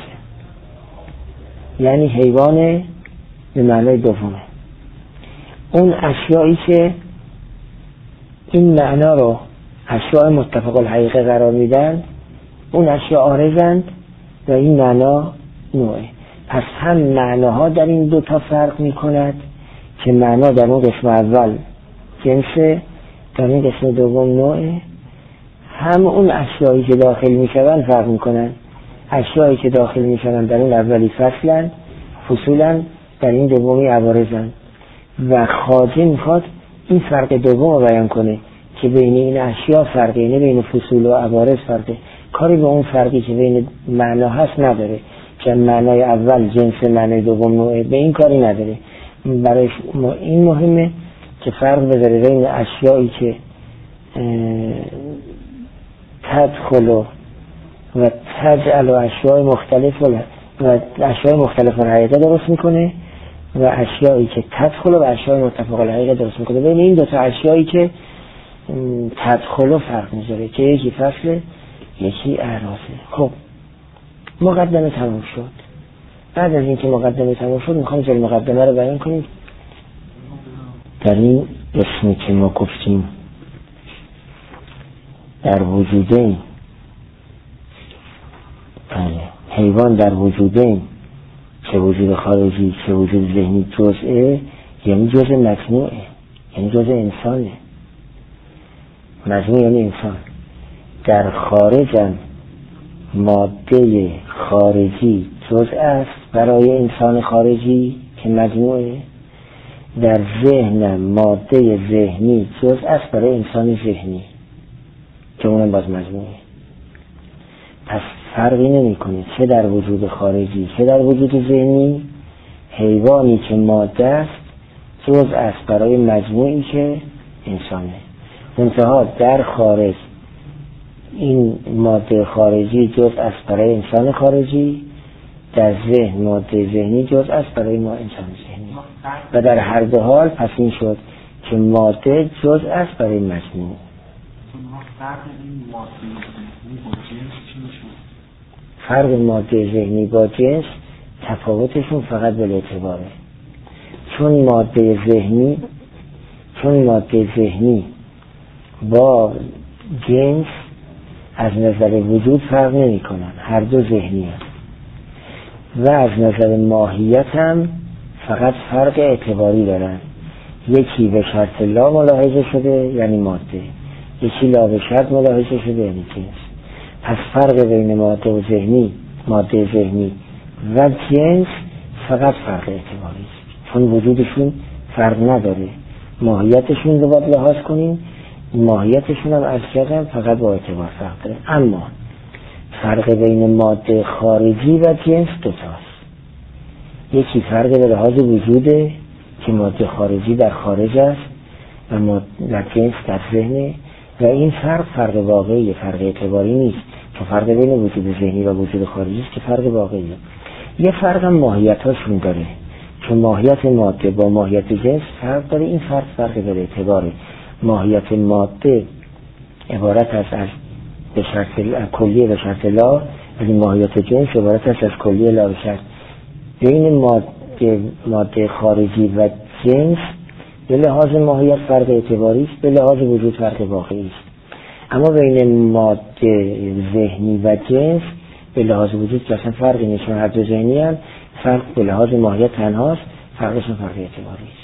یعنی حیوان به معنای دومه. اون اشیایی که این معنا رو اشیاء متفق الحقیقه قرار میدن، اون اشیاء عارضند و این معنا نوعه. پس هم معناها در این دو تا فرق میکند که معنا در اون قسم اول جنسه، در این قسم دوم نوعه. هم اون اشیایی که داخل میشوند فرق میکنن. اشیایی که داخل میشوند در اون اولی فصلن، فصولن، در این دومی عوارضن. و خواجه میخواد این فرق دوم رو بیان کنه که بین این اشیاء فرقه، یعنی بین فصول و عوارض فرقه. کاری به اون فرقی که بین معنا هست نداره، که معنای اول جنس معنای دوم نوعه، به این کاری نداره. برای این مهمه که فرق بذاره بین اشیایی که تدخل و تجعل و اشیاء مختلف الحقیقه درست میکنه و اشیایی که تدخل و اشیاء متفق الحقیقه درست میکنه. بین این دو تا اشیایی که تدخل فرق میذاره که یکی فصل یکی اعراضه. خب مقدمه تموم شد. بعد از اینکه مقدمه تموم شد میخوام جل مقدمه رو بیان کنیم. در این قسمی که ما گفتیم در وجودین، حیوان در وجودین، چه وجود خارجی چه وجود ذهنی جزئه، یعنی جزء مجموعه، یعنی جزء انسانه. مجموع یعنی انسان. در خارجم ماده خارجی جزء است برای انسان خارجی که مجموعه. در ذهنم ماده ذهنی جزء است برای انسان ذهنی که اونم باز مجموعه. پس فرقی نمی کنه چه در وجود خارجی چه در وجود ذهنی، حیوانی که ماده است جزء است برای مجموعی که انسانه. منتها در خارج این ماده خارجی جزء است برای انسان خارجی، در ذهن ماده ذهنی جزء است برای ما انسان ذهنی. و در هر دو حال پس این شد که ماده جزء است برای مجموع. فرق ماده ذهنی با جنس تفاوتشون فقط به اعتباره. چون ماده ذهنی با جنس از نظر وجود فرق نمی کنن، هر دو ذهنی هست. و از نظر ماهیت هم فقط فرق اعتباری دارن. یکی به شرط لا ملاحظه شده یعنی ماده، یکی لا به شرط ملاحظه شده یعنی جنس. پس فرق بین ماده ذهنی و جنس فقط فرق اعتباری است، چون وجودشون فرق نداره. ماهیتشون رو باید لحاظ کنیم، ماهیتشون هم از کردم فقط با اعتبار فرق داره. اما فرق بین ماده خارجی و جنس دوتاست. یکی فرق به لحاظ وجوده که ماده خارجی در خارج است و جنس در ذهنه، و این فرق واقعی، فرق اعتباری نیست، که فرق بین وجود ذهنی و وجود خارجی است که فرق واقعیه. یه فرق هم ماهیت هاشون داره، چون ماهیت ماده با ماهیت جنس فرق داره. این فرق به اعتباره. ماهیت ماده عبارت است از به شرط کلیه به شرط لا، ولی ماهیت جنس عبارت است از کلیه لا به شرط. بین ماده خارجی و جنس به لحاظ ماهیت فرق اعتباری است، به لحاظ وجود فرق واقعی است. اما بین ماده ذهنی و جنس به لحاظ وجود که اصلا فرقی نیست، هر دو ذهنی هم، فرق به لحاظ ماهیت تنهاست، فرقشون فرق اعتباری است.